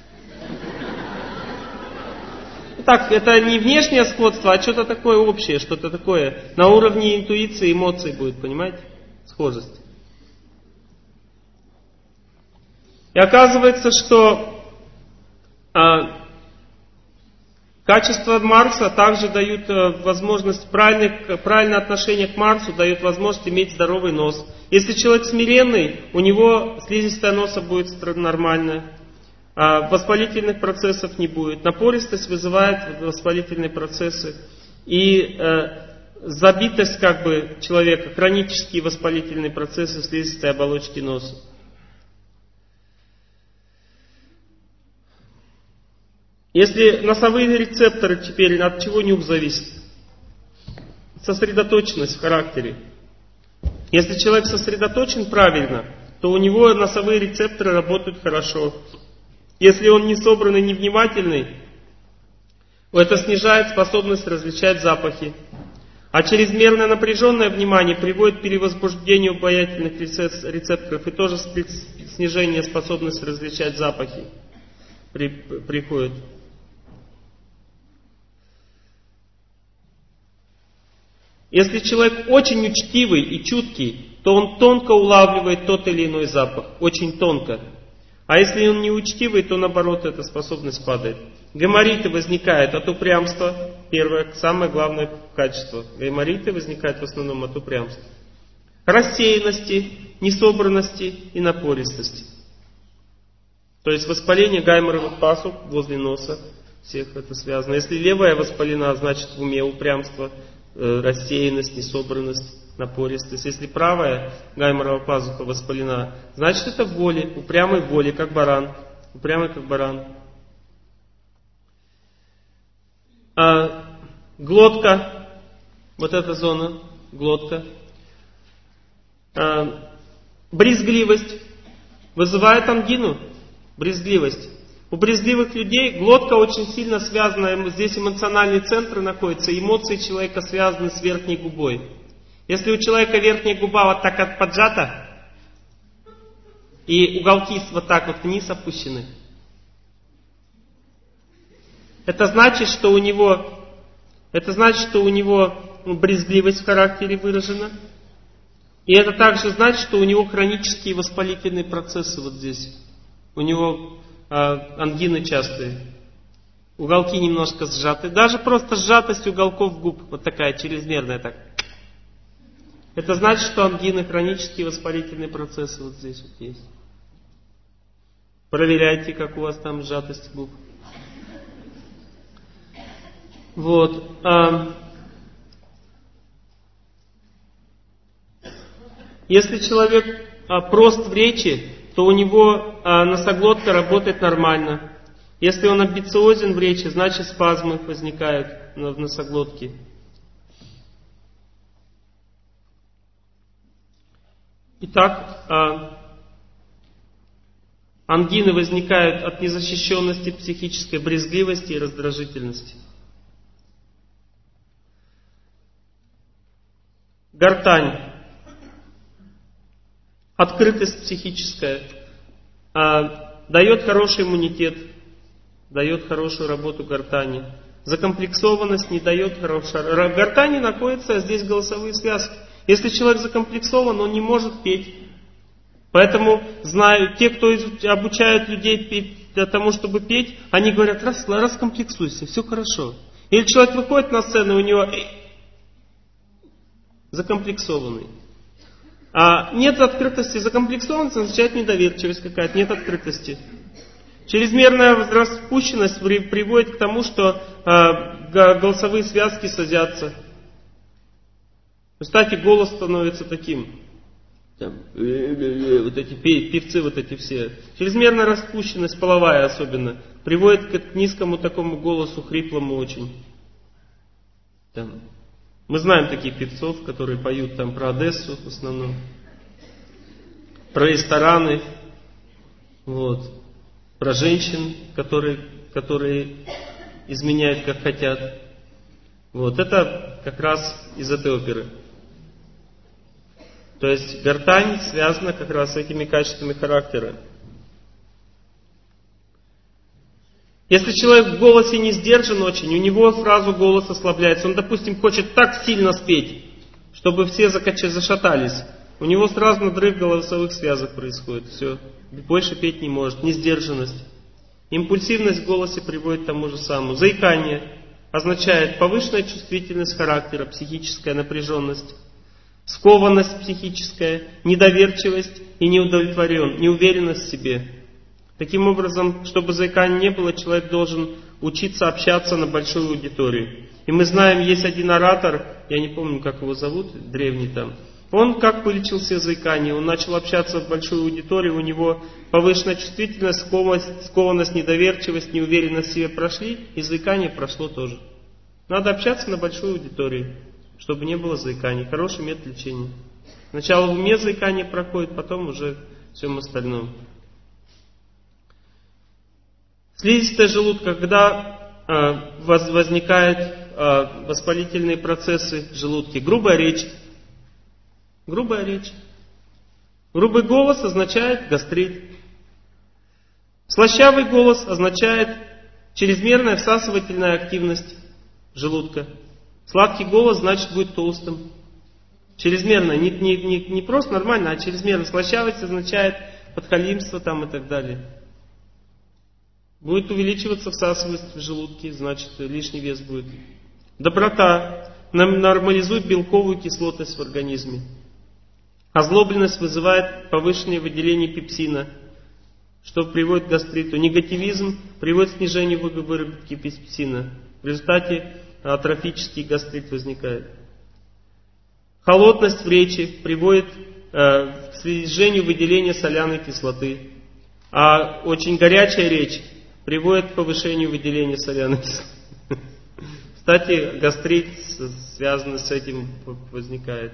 Так, это не внешнее сходство, а что-то такое общее, что-то такое. На уровне интуиции, эмоций будет, понимаете? Схожесть. И оказывается, что качества Марса также дают возможность, правильное отношение к Марсу дает возможность иметь здоровый нос. Если человек смиренный, у него слизистая носа будет нормальная. Воспалительных процессов не будет. Напористость вызывает воспалительные процессы. И забитость человека, хронические воспалительные процессы в слизистой оболочке носа. Если носовые рецепторы теперь, от чего нюх зависит? Сосредоточенность в характере. Если человек сосредоточен правильно, то у него носовые рецепторы работают хорошо. Если он не собранный, не внимательный, это снижает способность различать запахи. А чрезмерное напряженное внимание приводит к перевозбуждению обонятельных рецепторов и тоже снижение способности различать запахи приходит. Если человек очень учтивый и чуткий, то он тонко улавливает тот или иной запах, очень тонко. А если он не учтивый, то наоборот эта способность падает. Гаймориты возникают от упрямства, первое, самое главное качество. Гаймориты возникают в основном от упрямства. Рассеянности, несобранности и напористости. То есть воспаление гайморовых пазух возле носа, всех это связано. Если левая воспалена, значит в уме упрямство, рассеянность, несобранность, напористость. Если правая гайморова пазуха воспалена, значит это в воле, упрямый в воле, как баран. Упрямый как баран. Глотка, вот эта зона, глотка. Брезгливость вызывает ангину. Брезгливость. У брезгливых людей глотка очень сильно связана, здесь эмоциональные центры находятся, эмоции человека связаны с верхней губой. Если у человека верхняя губа вот так поджата, и уголки вот так вот вниз опущены, это значит, что у него брезгливость в характере выражена. И это также значит, что у него хронические воспалительные процессы вот здесь. У него ангины частые. Уголки немножко сжаты. Даже просто сжатость уголков губ, вот такая чрезмерная так. Это значит, что ангины, хронические воспалительные процессы вот здесь вот есть. Проверяйте, как у вас там сжатость губ. Вот. Если человек прост в речи, то у него носоглотка работает нормально. Если он амбициозен в речи, значит спазмы возникают в носоглотке. Итак, ангины возникают от незащищенности психической, брезгливости и раздражительности. Гортань. Открытость психическая. Дает хороший иммунитет, дает хорошую работу гортани. Закомплексованность не дает хорошего. В гортани находятся здесь голосовые связки. Если человек закомплексован, он не может петь. Поэтому знаю, те, кто обучают людей тому, чтобы петь, они говорят, раскомплексуйся, все хорошо. Или человек выходит на сцену, у него закомплексованный. А нет открытости, закомплексованность означает недоверчивость какая-то, нет открытости. Чрезмерная распущенность приводит к тому, что голосовые связки садятся. Кстати, голос становится таким. Вот эти певцы, вот эти все. Чрезмерная распущенность, половая особенно, приводит к низкому такому голосу, хриплому очень. Мы знаем таких певцов, которые поют там про Одессу в основном, про рестораны, вот, про женщин, которые изменяют как хотят. Вот, это как раз из этой оперы. То есть гортань связана как раз с этими качествами характера. Если человек в голосе не сдержан очень, у него сразу голос ослабляется. Он, допустим, хочет так сильно спеть, чтобы все зашатались. У него сразу надрыв голосовых связок происходит. Все. Больше петь не может. Несдержанность. Импульсивность в голосе приводит к тому же самому. Заикание означает повышенная чувствительность характера, психическая напряженность, скованность психическая, недоверчивость и неуверенность в себе. Таким образом, чтобы заикания не было, человек должен учиться общаться на большую аудиторию. И мы знаем, есть один оратор, я не помню, как его зовут, древний там. Он как вылечил все заикания, он начал общаться в большую аудиторию, у него повышенная чувствительность, скованность, недоверчивость, неуверенность в себе прошли, и заикание прошло тоже. Надо общаться на большую аудиторию, чтобы не было заиканий. Хороший метод лечения. Сначала в уме заикание проходит, потом уже всем остальном. Слизистая желудка, когда возникают воспалительные процессы в желудке. Грубая речь. Грубая речь. Грубый голос означает гастрит. Слащавый голос означает чрезмерная всасывательная активность желудка. Сладкий голос значит будет толстым. Чрезмерно, не просто нормально, а чрезмерно. Слащавость означает подхалимство там и так далее. Будет увеличиваться всасываемость в желудке, значит лишний вес будет. Доброта нормализует белковую кислотность в организме. Озлобленность вызывает повышенное выделение пепсина, что приводит к гастриту. Негативизм приводит к снижению выработки пепсина. В результате атрофический гастрит возникает. Холодность в речи приводит к снижению выделения соляной кислоты. А очень горячая речь приводит к повышению выделения соляной кислоты. Кстати, гастрит, связанный с этим, возникает.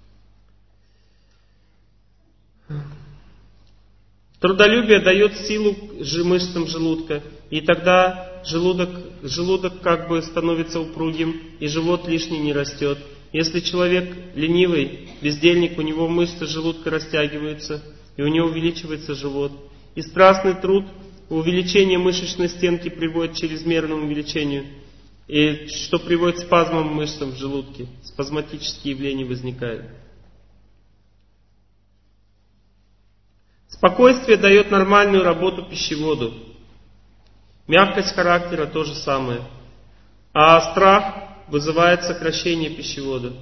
Трудолюбие дает силу мышцам желудка, и тогда желудок как бы становится упругим, и живот лишний не растет. Если человек ленивый, бездельник, у него мышцы желудка растягиваются, и у него увеличивается живот. И страстный труд, увеличение мышечной стенки приводит к чрезмерному увеличению, и что приводит к спазмам мышцам в желудке. Спазматические явления возникают. Спокойствие дает нормальную работу пищеводу. Мягкость характера то же самое. А страх вызывает сокращение пищевода.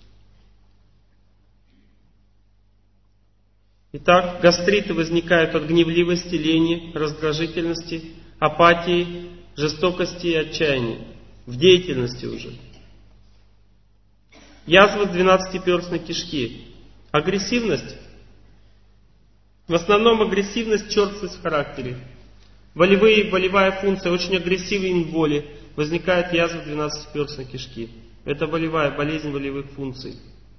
Итак, гастриты возникают от гневливости, лени, раздражительности, апатии, жестокости и отчаяния. В деятельности уже. Язва 12-перстной кишки. Агрессивность. В основном агрессивность, черствость в характере. Волевая функция, очень агрессивен в воле. Возникает язва 12-перстной кишки. Это болезнь волевых функций.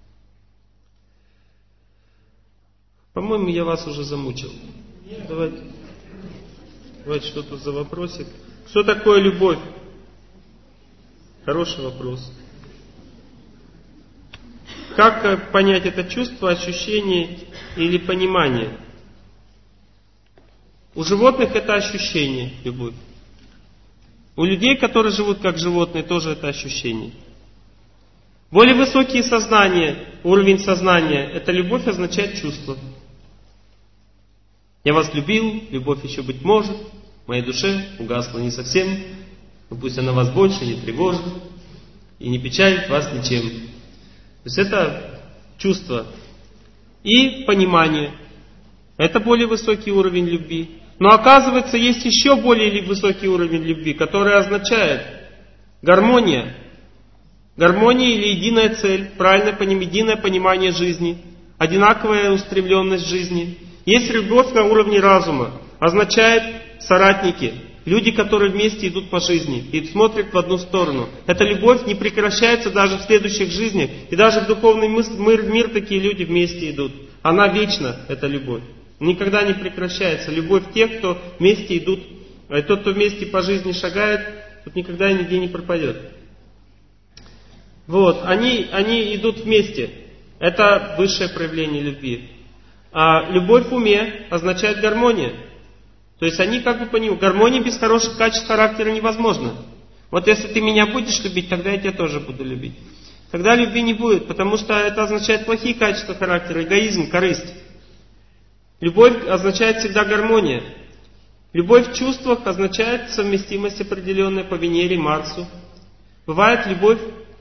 По-моему, я вас уже замучил. Давайте что тут за вопросик. Что такое любовь? Хороший вопрос. Как понять это чувство, ощущение или понимание? У животных это ощущение, любовь. У людей, которые живут как животные, тоже это ощущение. Более высокие сознания, уровень сознания, это любовь означает чувство. Я вас любил, любовь еще быть может, в моей душе угасла не совсем, но пусть она вас больше не тревожит и не печалит вас ничем. То есть это чувство и понимание. Это более высокий уровень любви. Но оказывается, есть еще более высокий уровень любви, который означает гармония. Гармония или единая цель, единое понимание жизни, одинаковая устремленность жизни. Есть любовь на уровне разума, означает соратники. Люди, которые вместе идут по жизни и смотрят в одну сторону. Эта любовь не прекращается даже в следующих жизнях. И даже в духовный мир такие люди вместе идут. Она вечна, эта любовь. Никогда не прекращается. Любовь тех, кто вместе идут. А тот, кто вместе по жизни шагает, тот никогда и нигде не пропадет. Вот, они идут вместе. Это высшее проявление любви. А любовь в уме означает гармония. То есть они как бы понимают, гармония без хороших качеств характера невозможна. Вот если ты меня будешь любить, тогда я тебя тоже буду любить. Тогда любви не будет, потому что это означает плохие качества характера, эгоизм, корысть. Любовь означает всегда гармония. Любовь в чувствах означает совместимость определенная по Венере, Марсу. Бывает любовь,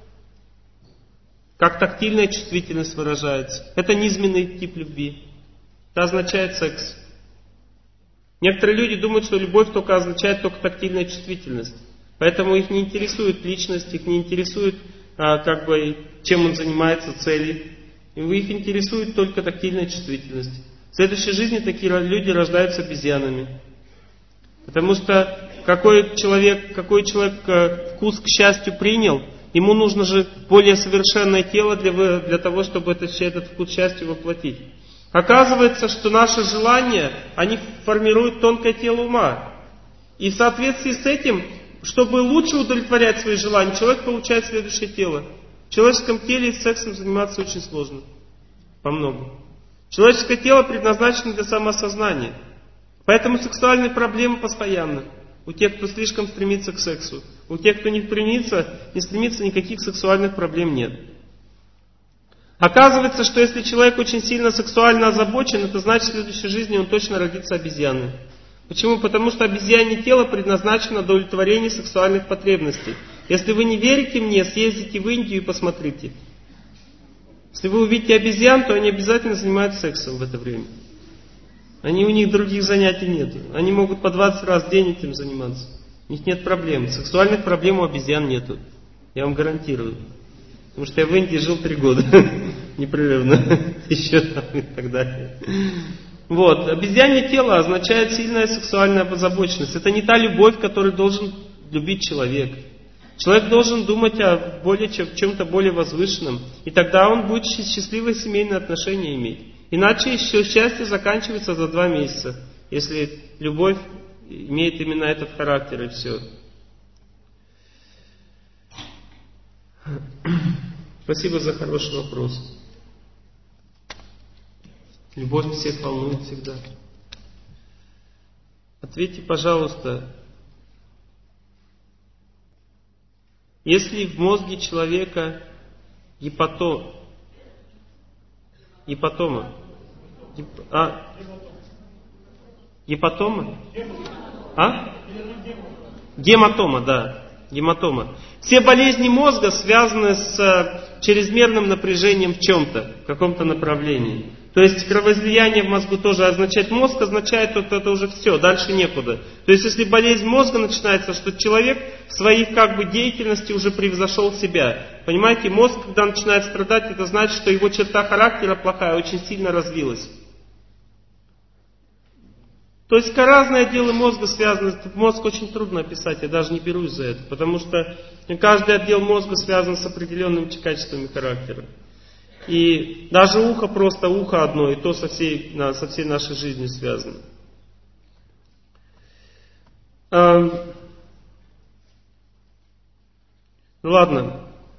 как тактильная чувствительность выражается. Это низменный тип любви. Это означает секс. Некоторые люди думают, что любовь только означает только тактильная чувствительность. Поэтому их не интересует личность, их не интересует, чем он занимается, цели. Их интересует только тактильная чувствительность. В следующей жизни такие люди рождаются обезьянами. Потому что какой человек вкус к счастью принял, ему нужно же более совершенное тело для того, чтобы этот вкус счастья воплотить. Оказывается, что наши желания, они формируют тонкое тело ума. И в соответствии с этим, чтобы лучше удовлетворять свои желания, человек получает следующее тело. В человеческом теле сексом заниматься очень сложно. По-многому. Человеческое тело предназначено для самоосознания. Поэтому сексуальные проблемы постоянно. У тех, кто слишком стремится к сексу. У тех, кто не стремится, никаких сексуальных проблем нет. Оказывается, что если человек очень сильно сексуально озабочен, это значит, в следующей жизни он точно родится обезьяной. Почему? Потому что обезьянье тело предназначено для удовлетворения сексуальных потребностей. Если вы не верите мне, съездите в Индию и посмотрите. Если вы увидите обезьян, то они обязательно занимаются сексом в это время. У них других занятий нет. Они могут по 20 раз в день этим заниматься. У них нет проблем. Сексуальных проблем у обезьян нету. Я вам гарантирую. Потому что я в Индии жил 3 года. Непрерывно. Еще там и так далее. Вот. Обезьянье тело означает сильная сексуальная озабоченность. Это не та любовь, которую должен любить человек. Человек должен думать о чем-то более возвышенном. И тогда он будет счастливые семейные отношения иметь. Иначе счастье заканчивается за 2 месяца. Если любовь имеет именно этот характер и все. Спасибо за хороший вопрос. Любовь всех волнует всегда. Ответьте, пожалуйста, если в мозге человека гепатома, гематома, да. Гематома. Все болезни мозга связаны с чрезмерным напряжением в чем-то, в каком-то направлении. То есть кровоизлияние в мозгу тоже означает, мозг означает, это уже все, дальше некуда. То есть если болезнь мозга начинается, что человек в своей деятельности уже превзошел себя. Понимаете, мозг, когда начинает страдать, это значит, что его черта характера плохая очень сильно развилась. То есть разные отделы мозга связаны, мозг очень трудно описать, я даже не берусь за это, потому что каждый отдел мозга связан с определенными качествами характера. И даже ухо, просто ухо одно, и то со всей нашей жизнью связано. Ну ладно,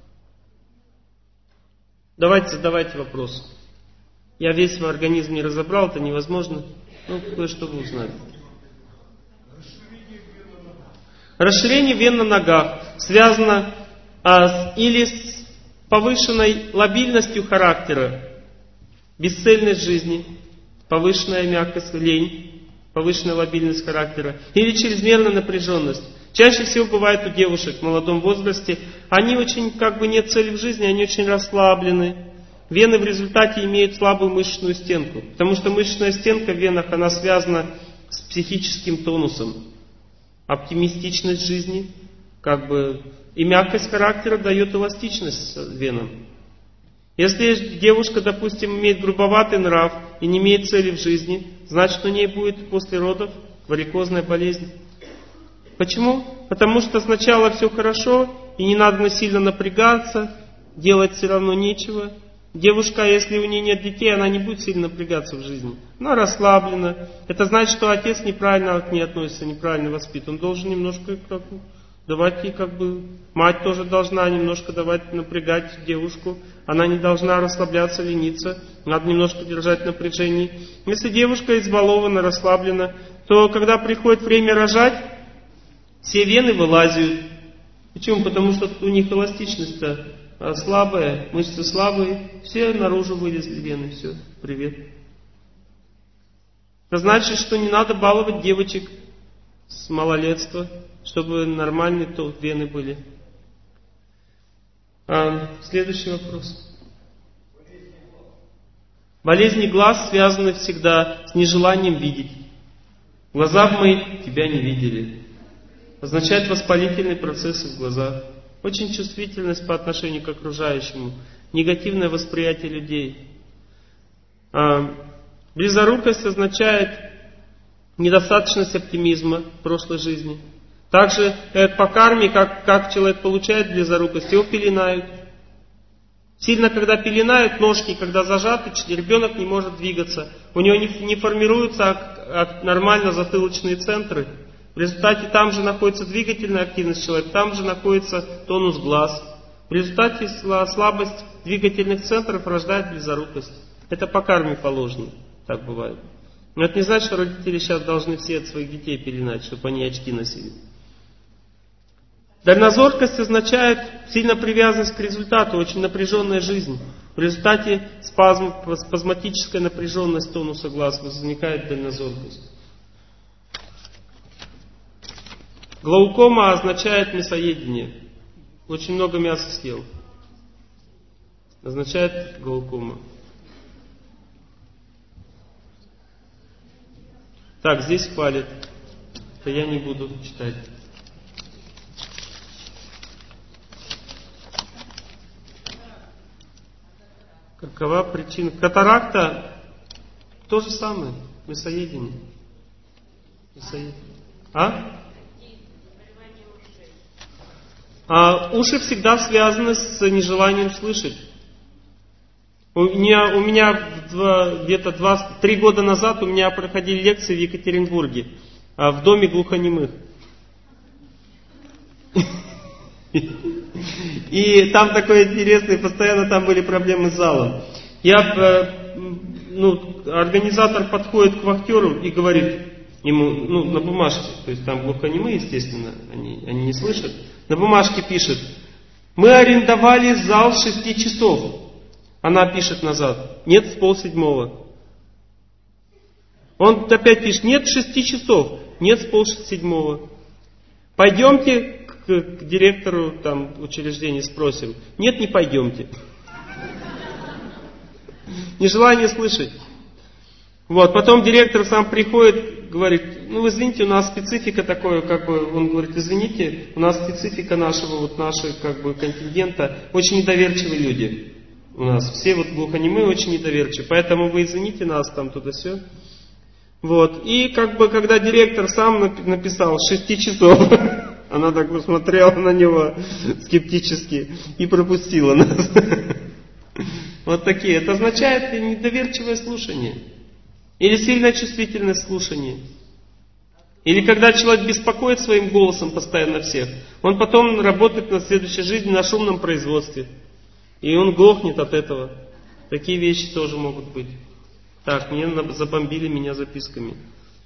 давайте задавайте вопрос. Я весь свой организм не разобрал, это невозможно. Кое-что вы узнали. Расширение вен на ногах связано или с повышенной лобильностью характера, бесцельность жизни, повышенная мягкость, лень, повышенная лобильность характера, или чрезмерная напряженность. Чаще всего бывает у девушек в молодом возрасте, они очень, нет цели в жизни, они очень расслаблены. Вены в результате имеют слабую мышечную стенку, потому что мышечная стенка в венах, она связана с психическим тонусом. Оптимистичность жизни, и мягкость характера дает эластичность венам. Если девушка, допустим, имеет грубоватый нрав и не имеет цели в жизни, значит у ней будет после родов варикозная болезнь. Почему? Потому что сначала все хорошо, и не надо сильно напрягаться, делать все равно нечего. Девушка, если у нее нет детей, она не будет сильно напрягаться в жизни. Она расслаблена. Это значит, что отец неправильно к ней относится, неправильно воспитан. Он должен немножко давать ей мать тоже должна немножко давать, напрягать девушку. Она не должна расслабляться, лениться. Надо немножко держать напряжение. Если девушка избалована, расслаблена, то когда приходит время рожать, все вены вылазят. Почему? Потому что у них эластичность-то слабая, мышцы слабые, все наружу вылезли вены, все, привет. Это значит, что не надо баловать девочек с малолетства, чтобы нормальные вены были. Следующий вопрос. Болезни глаз связаны всегда с нежеланием видеть. Глаза мои тебя не видели. Означает воспалительные процессы в глазах. Очень чувствительность по отношению к окружающему. Негативное восприятие людей. Близорукость означает недостаточность оптимизма в прошлой жизни. Также по карме, как человек получает близорукость, его пеленают. Сильно, когда пеленают ножки, когда зажаты, ребенок не может двигаться. У него не формируются нормально затылочные центры. В результате там же находится двигательная активность человека, там же находится тонус глаз. В результате слабость двигательных центров рождает близорукость. Это по карме положено. Так бывает. Но это не значит, что родители сейчас должны все от своих детей пеленать, чтобы они очки носили. Дальнозоркость означает сильная привязанность к результату, очень напряженная жизнь. В результате спазматическая напряженность тонуса глаз возникает дальнозоркость. Глаукома означает мясоедение. Очень много мяса съел. Означает глаукома. Так, здесь хвалит. То я не буду читать. Какова причина? Катаракта то же самое. Мясоедение. Уши всегда связаны с нежеланием слышать. У меня где-то 3 года назад у меня проходили лекции в Екатеринбурге, в доме глухонемых. И там такое интересное, постоянно там были проблемы с залом. Организатор подходит к вахтеру и говорит ему, на бумажке, то есть там глухонемые, естественно, они не слышат, на бумажке пишет: мы арендовали зал с 6 часов. Она пишет назад: нет, с 6:30. Он опять пишет: нет, с 6 часов. Нет, с 6:30. Пойдемте к директору учреждения спросим. Нет, не пойдемте. Нежелание слышать. Потом директор сам приходит, говорит: извините, у нас специфика такое, он говорит: извините, у нас специфика нашего контингента, очень недоверчивые люди. У нас все глухонемые очень недоверчивые, поэтому вы извините нас туда-сё. И когда директор сам написал с 6 часов, она так посмотрела на него скептически и пропустила нас. Такие. Это означает недоверчивое слушание. Или сильная чувствительность слушания. Или когда человек беспокоит своим голосом постоянно всех, он потом работает на следующей жизни на шумном производстве. И он глохнет от этого. Такие вещи тоже могут быть. Так, забомбили меня записками.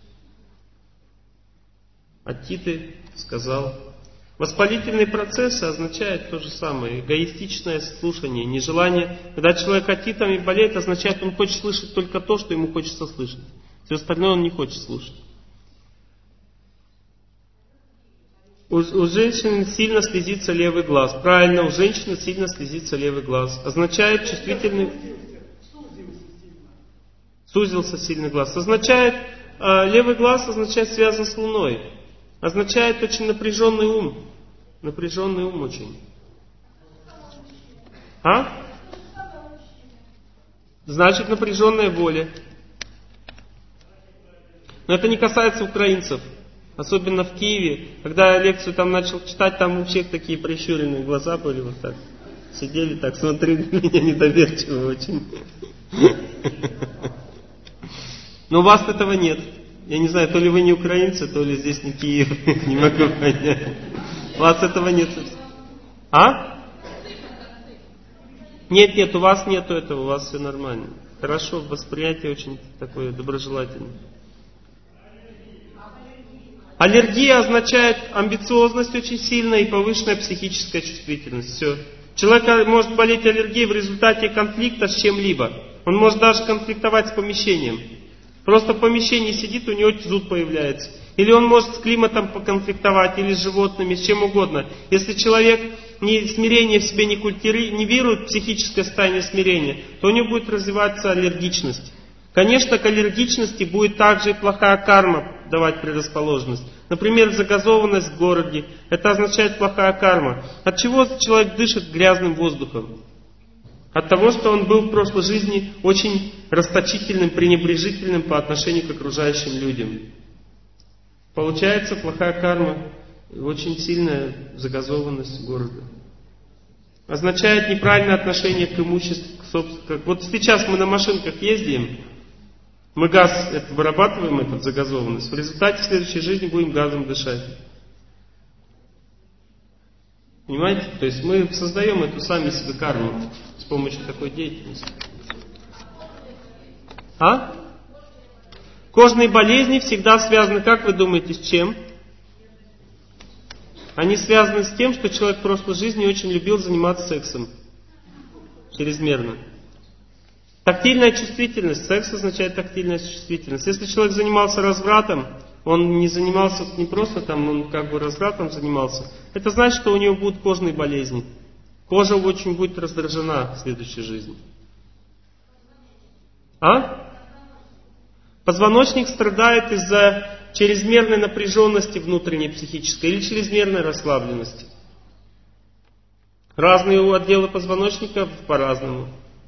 Оттиты сказал. Воспалительные процессы означают то же самое. Эгоистичное слушание, нежелание. Когда человек отитами болеет, означает, он хочет слышать только то, что ему хочется слышать. Все остальное он не хочет слушать. У женщин сильно слезится левый глаз. Правильно, у женщины сильно слезится левый глаз. Означает чувствительный... Сузился сильный глаз. Означает, левый глаз означает связан с Луной. Означает очень напряженный ум. Напряженный ум очень. Значит, напряженная воля. Но это не касается украинцев. Особенно в Киеве, когда я лекцию там начал читать, там у всех такие прищуренные глаза были, вот так. Сидели так, смотрели на меня недоверчиво очень. Но у вас этого нет. Я не знаю, то ли вы не украинцы, то ли здесь не Киев. Не могу понять. У вас этого нет. А? Нет, у вас нету этого, у вас все нормально. Хорошо, восприятие очень такое доброжелательное. Аллергия означает амбициозность очень сильная и повышенная психическая чувствительность. Все. Человек может болеть аллергией в результате конфликта с чем-либо. Он может даже конфликтовать с помещением. Просто в помещении сидит, у него зуд появляется. Или он может с климатом поконфликтовать, или с животными, с чем угодно. Если человек смирение в себе не культивирует, психическое состояние смирения, то у него будет развиваться аллергичность. Конечно, к аллергичности будет также и плохая карма давать предрасположенность. Например, загазованность в городе. Это означает плохая карма. От чего человек дышит грязным воздухом? От того, что он был в прошлой жизни очень расточительным, пренебрежительным по отношению к окружающим людям. Получается плохая карма, очень сильная загазованность города. Означает неправильное отношение к имуществу, к собственному. Вот сейчас мы на машинках ездим, мы газ вырабатываем, эту загазованность, в результате в следующей жизни будем газом дышать. Понимаете? То есть мы создаем эту сами себе карму с помощью такой деятельности. А? Кожные болезни всегда связаны, как вы думаете, с чем? Они связаны с тем, что человек в прошлой жизни очень любил заниматься сексом. Чрезмерно. Тактильная чувствительность. Секс означает тактильная чувствительность. Если человек занимался развратом, он не занимался не просто там, он как бы развратом занимался, это значит, что у него будут кожные болезни. Кожа очень будет раздражена в следующей жизни. А? Позвоночник страдает из-за чрезмерной напряженности внутренней психической или чрезмерной расслабленности. Разные отделы позвоночника по-разному.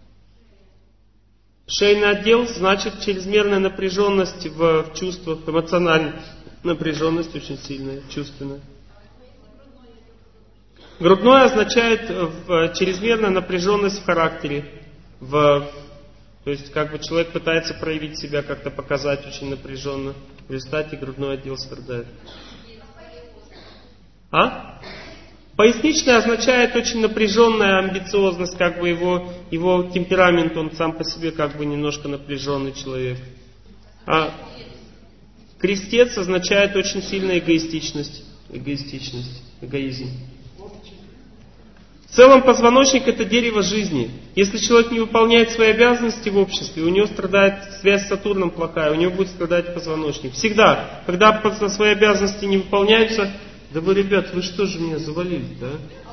Шейный отдел значит чрезмерная напряженность в чувствах, эмоциональная напряженность очень сильная, чувственная. Грудной означает чрезмерная напряженность в характере. То есть как бы человек пытается проявить себя, как-то показать очень напряженно. В результате грудной отдел страдает. А? Поясничная означает очень напряженная амбициозность, как бы его темперамент, он сам по себе как бы немножко напряженный человек. А крестец означает очень сильная эгоизм. В целом позвоночник это дерево жизни. Если человек не выполняет свои обязанности в обществе, у него страдает связь с Сатурном плохая, у него будет страдать позвоночник. Всегда, когда свои обязанности не выполняются, да вы, ребят, вы что же меня завалили, да?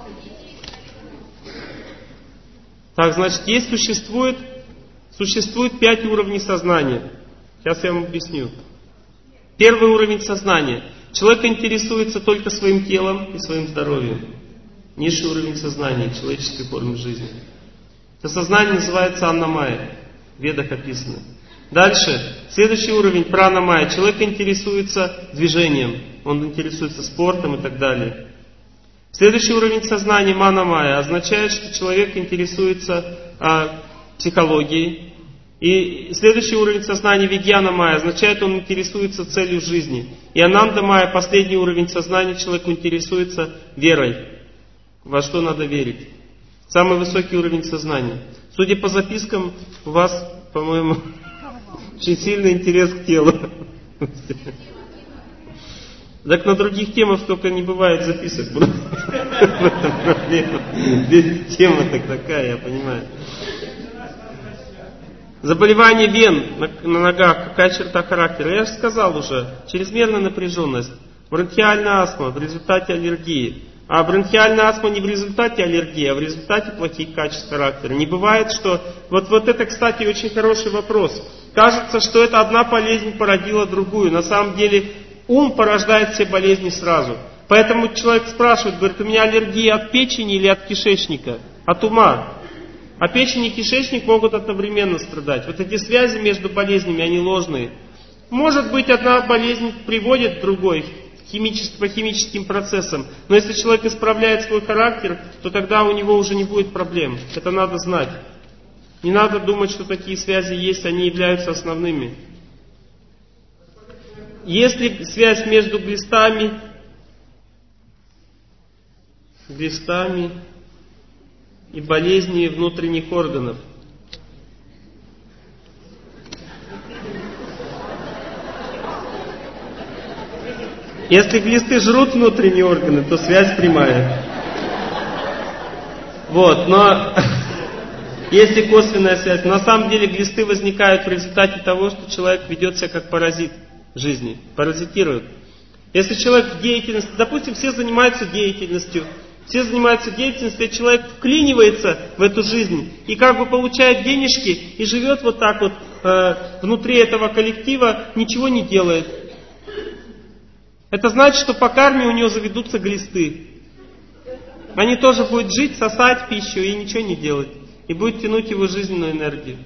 Так, значит, существует 5 уровней сознания. Сейчас я вам объясню. Первый уровень сознания. Человек интересуется только своим телом и своим здоровьем. Низший уровень сознания, человеческой формы жизни. Это сознание называется аннамайя. В Ведах описано. Дальше, следующий уровень пранамайя. Человек интересуется движением. Он интересуется спортом и так далее. Следующий уровень сознания манамайя означает, что человек интересуется психологией. И следующий уровень сознания вигьяна-майя означает, он интересуется целью жизни. И ананда-майя, последний уровень сознания, человек интересуется верой. Во что надо верить. Самый высокий уровень сознания. Судя по запискам, у вас, по-моему, очень сильный интерес к телу. Так на других темах только не бывает записок. В этом проблема. Здесь тема такая, я понимаю. Заболевание вен на ногах, какая черта характера? Я же сказал уже, чрезмерная напряженность, бронхиальная астма в результате аллергии. А бронхиальная астма не в результате аллергии, а в результате плохих качеств характера. Не бывает, что... Вот это, кстати, очень хороший вопрос. Кажется, что это одна болезнь породила другую. На самом деле ум порождает все болезни сразу. Поэтому человек спрашивает, говорит, у меня аллергия от печени или от кишечника? От ума. А печень и кишечник могут одновременно страдать. Вот эти связи между болезнями, они ложные. Может быть, одна болезнь приводит к другой. по химическим процессам. Но если человек исправляет свой характер, то тогда у него уже не будет проблем. Это надо знать. Не надо думать, что такие связи есть, они являются основными. Если связь между глистами и болезнью внутренних органов. Если глисты жрут внутренние органы, то связь прямая. Вот, но есть и косвенная связь. На самом деле глисты возникают в результате того, что человек ведет себя как паразит в жизни, паразитирует. Если человек в деятельности, допустим, все занимаются деятельностью, и человек вклинивается в эту жизнь и как бы получает денежки и живет вот так вот внутри этого коллектива, ничего не делает. Это значит, что по карме у него заведутся глисты. Они тоже будут жить, сосать пищу и ничего не делать. И будет тянуть его жизненную энергию.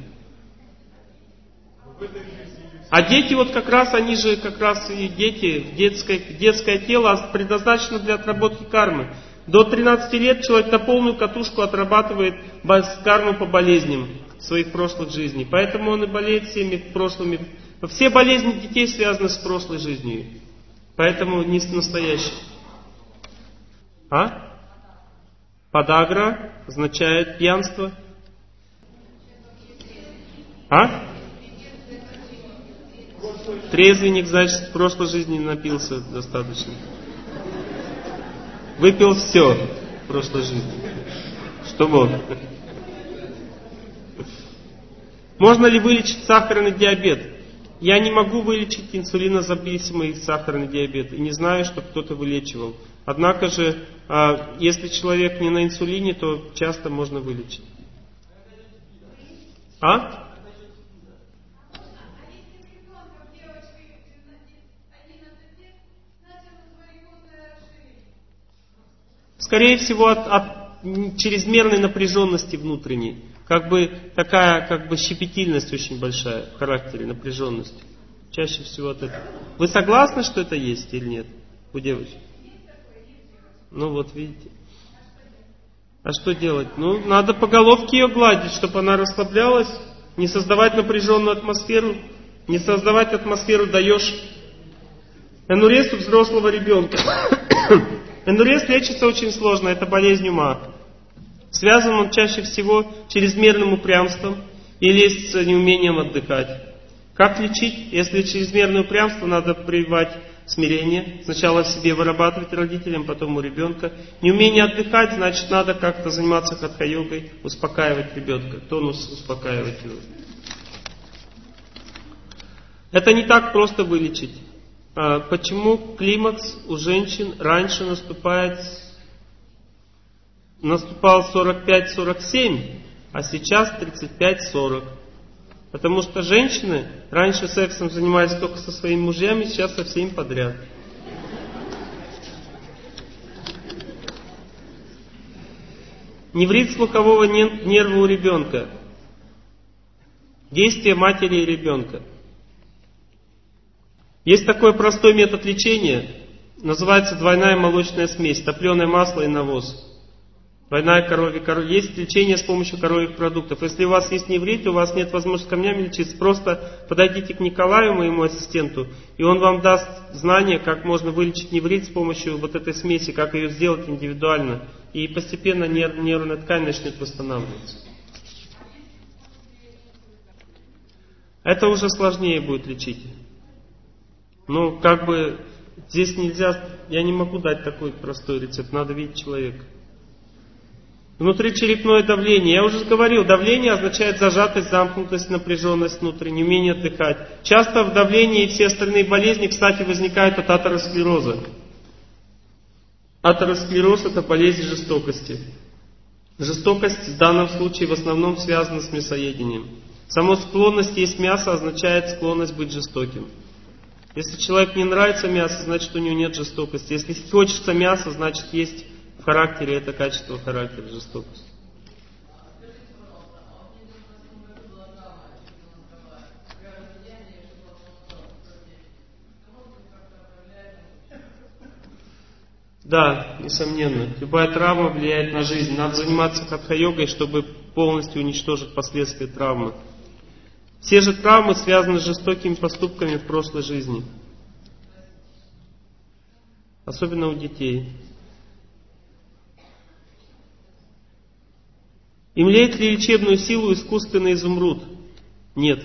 А дети вот как раз, они же как раз и дети, детское тело предназначено для отработки кармы. До 13 лет человек на полную катушку отрабатывает карму по болезням своих прошлых жизней. Поэтому он и болеет всеми прошлыми. Все болезни детей связаны с прошлой жизнью. Поэтому не настоящий. Подагра означает пьянство. Трезвенник, значит, в прошлой жизни напился достаточно. Выпил все в прошлой жизни. Что мог. Можно ли вылечить сахарный диабет? Я не могу вылечить инсулинозависимый сахарный диабет. И не знаю, что кто-то вылечивал. Однако же, если человек не на инсулине, то часто можно вылечить. Скорее всего, от чрезмерной напряженности внутренней. Такая щепетильность очень большая в характере, напряженность. Чаще всего от этого. Вы согласны, что это есть или нет у девочек? Ну вот, видите. А что делать? Надо по головке ее гладить, чтобы она расслаблялась, не создавать напряженную атмосферу. Не создавать атмосферу даешь энурез у взрослого ребенка. Энурез лечится очень сложно, это болезнь ума. Связан он чаще всего чрезмерным упрямством или с неумением отдыхать. Как лечить? Если чрезмерное упрямство, надо прививать смирение. Сначала в себе вырабатывать родителям, потом у ребенка. Неумение отдыхать, значит, надо как-то заниматься хатха-йогой, успокаивать ребенка, тонус успокаивать его. Это не так просто вылечить. Почему климакс у женщин раньше наступал 45-47, а сейчас 35-40? Потому что женщины раньше сексом занимались только со своими мужьями, сейчас со всеми подряд. Неврит слухового нерва у ребенка. Действие матери и ребенка. Есть такой простой метод лечения, называется двойная молочная смесь, топленое масло и навоз. Двойная Есть лечение с помощью коровьих продуктов. Если у вас есть неврит, и у вас нет возможности камнями лечиться, просто подойдите к Николаю, моему ассистенту, и он вам даст знания, как можно вылечить неврит с помощью вот этой смеси, как ее сделать индивидуально. И постепенно нервная ткань начнет восстанавливаться. Это уже сложнее будет лечить. Здесь нельзя, я не могу дать такой простой рецепт, надо видеть человека. Внутричерепное давление. Я уже говорил, давление означает зажатость, замкнутость, напряженность внутреннее, умение отдыхать. Часто в давлении и все остальные болезни, кстати, возникают от атеросклероза. Атеросклероз – это болезнь жестокости. Жестокость в данном случае в основном связана с мясоедением. Само склонность есть мясо означает склонность быть жестоким. Если человеку не нравится мясо, значит у него нет жестокости. Если хочется мяса, значит есть в характере это качество характера, жестокость. Да, несомненно. Любая травма влияет на жизнь. Надо заниматься хатха-йогой, чтобы полностью уничтожить последствия травмы. Все же травмы связаны с жестокими поступками в прошлой жизни. Особенно у детей. Имеет ли лечебную силу искусственный изумруд? Нет.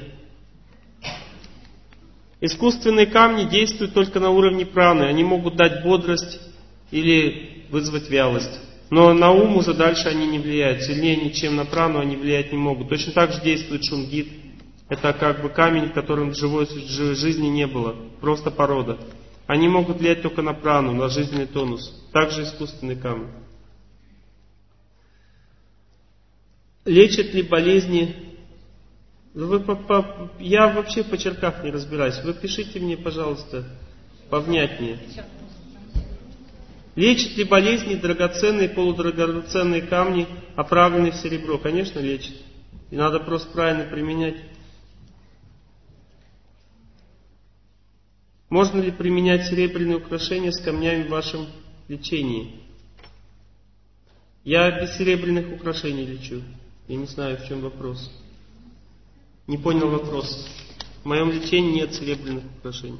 Искусственные камни действуют только на уровне праны. Они могут дать бодрость или вызвать вялость. Но на ум уже дальше они не влияют. Сильнее, чем на прану, они влиять не могут. Точно так же действует шунгит. Это как бы камень, в котором живой жизни не было. Просто порода. Они могут влиять только на прану, на жизненный тонус. Также искусственный камень. Лечат ли болезни? Я вообще по черках не разбираюсь. Вы пишите мне, пожалуйста, повнятнее. Лечат ли болезни драгоценные, полудрагоценные камни, оправленные в серебро? Конечно, лечат. И надо просто правильно применять. Можно ли применять серебряные украшения с камнями в вашем лечении? Я без серебряных украшений лечу. Я не знаю, в чем вопрос. Не понял вопрос. В моем лечении нет серебряных украшений.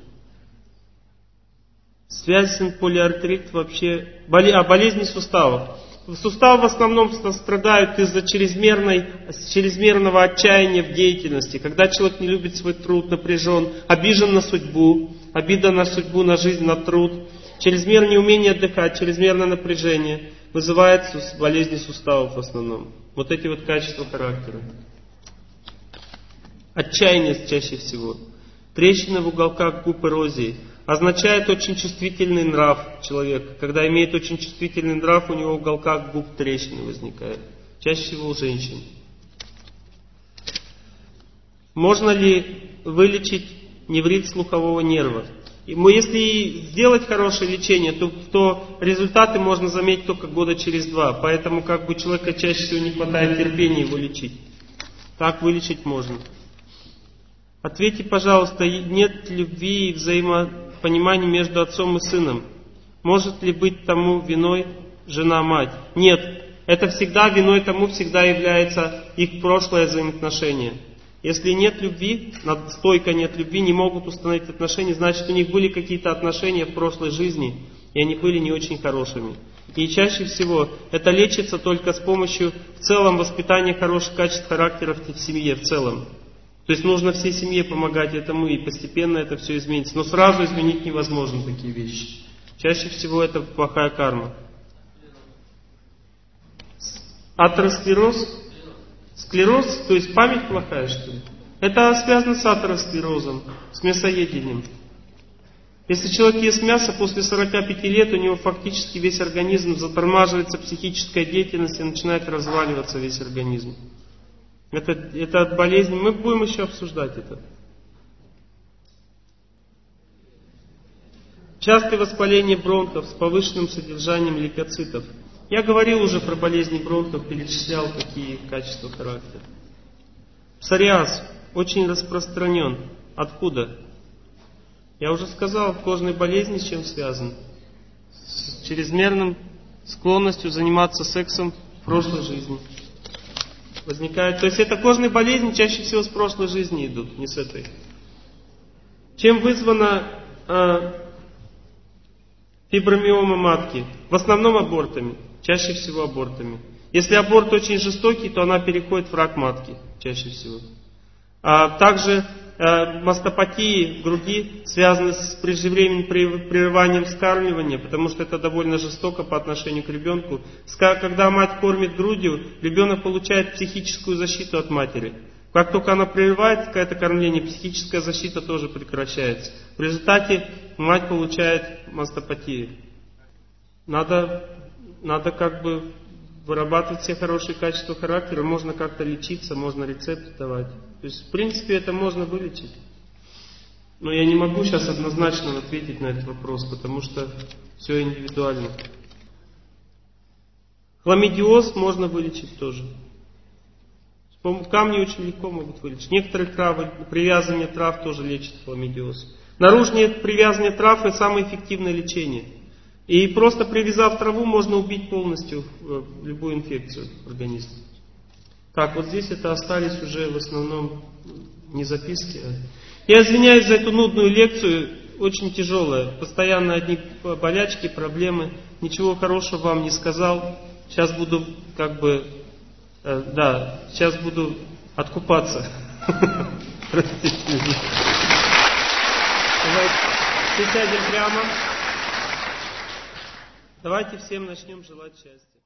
Связан полиартрит вообще... болезни суставов. Суставы в основном страдают из-за чрезмерного отчаяния в деятельности. Когда человек не любит свой труд, напряжен, обижен на судьбу, обида на судьбу, на жизнь, на труд, чрезмерное неумение отдыхать, чрезмерное напряжение вызывает болезни суставов в основном. Вот эти вот качества характера. Отчаяние чаще всего. Трещины в уголках губ, эрозии. Означает очень чувствительный нрав человека. Когда имеет очень чувствительный нрав, у него в уголках губ трещины возникают. Чаще всего у женщин. Можно ли вылечить неврит слухового нерва? Если сделать хорошее лечение, то результаты можно заметить только года через 2. Поэтому как бы человека чаще всего не хватает терпения его лечить. Так вылечить можно. Ответьте, пожалуйста, нет любви и взаимопонимания между отцом и сыном? Может ли быть тому виной жена-мать? Нет. Это всегда виной тому всегда является их прошлое взаимоотношение. Если нет любви, стойко нет любви, не могут установить отношения, значит у них были какие-то отношения в прошлой жизни, и они были не очень хорошими. И чаще всего это лечится только с помощью в целом воспитания хороших качеств характера в семье в целом. То есть нужно всей семье помогать этому, и постепенно это все изменится. Но сразу изменить невозможно такие вещи. Чаще всего это плохая карма. Атеросклероз? Склероз, то есть память плохая, что ли? Это связано с атеросклерозом, с мясоедением. Если человек ест мясо, после 45 лет у него фактически весь организм затормаживается, психическая деятельность и начинает разваливаться весь организм. Это болезнь, мы будем еще обсуждать это. Частое воспаление бронхов с повышенным содержанием лейкоцитов. Я говорил уже про болезни бронхов, перечислял какие качества характера. Псориаз очень распространен. Откуда? Я уже сказал, кожные болезни с чем связан? С чрезмерным склонностью заниматься сексом в прошлой жизни. Возникает, то есть это кожные болезни чаще всего с прошлой жизни идут, не с этой. Чем вызвана фибромиома матки? В основном абортами. Чаще всего абортами. Если аборт очень жестокий, то она переходит в рак матки. Чаще всего. Также мастопатии груди связаны с преждевременным прерыванием вскармливания, потому что это довольно жестоко по отношению к ребенку. Когда мать кормит грудью, ребенок получает психическую защиту от матери. Как только она прерывает это кормление, психическая защита тоже прекращается. В результате мать получает мастопатию. Надо как бы вырабатывать все хорошие качества характера, можно как-то лечиться, можно рецепты давать. То есть, в принципе, это можно вылечить. Но я не могу сейчас однозначно ответить на этот вопрос, потому что все индивидуально. Хламидиоз можно вылечить тоже. Камни очень легко могут вылечить. Некоторые травы, привязывание трав тоже лечит хламидиоз. Наружное привязывание трав – это самое эффективное лечение. И просто привязав траву, можно убить полностью любую инфекцию в организме. Так, вот здесь это остались уже в основном не записки. Я извиняюсь за эту нудную лекцию, очень тяжелая. Постоянно одни болячки, проблемы. Ничего хорошего вам не сказал. Сейчас буду сейчас буду откупаться. Простите меня. Давайте сядем прямо. Давайте всем начнем желать счастья.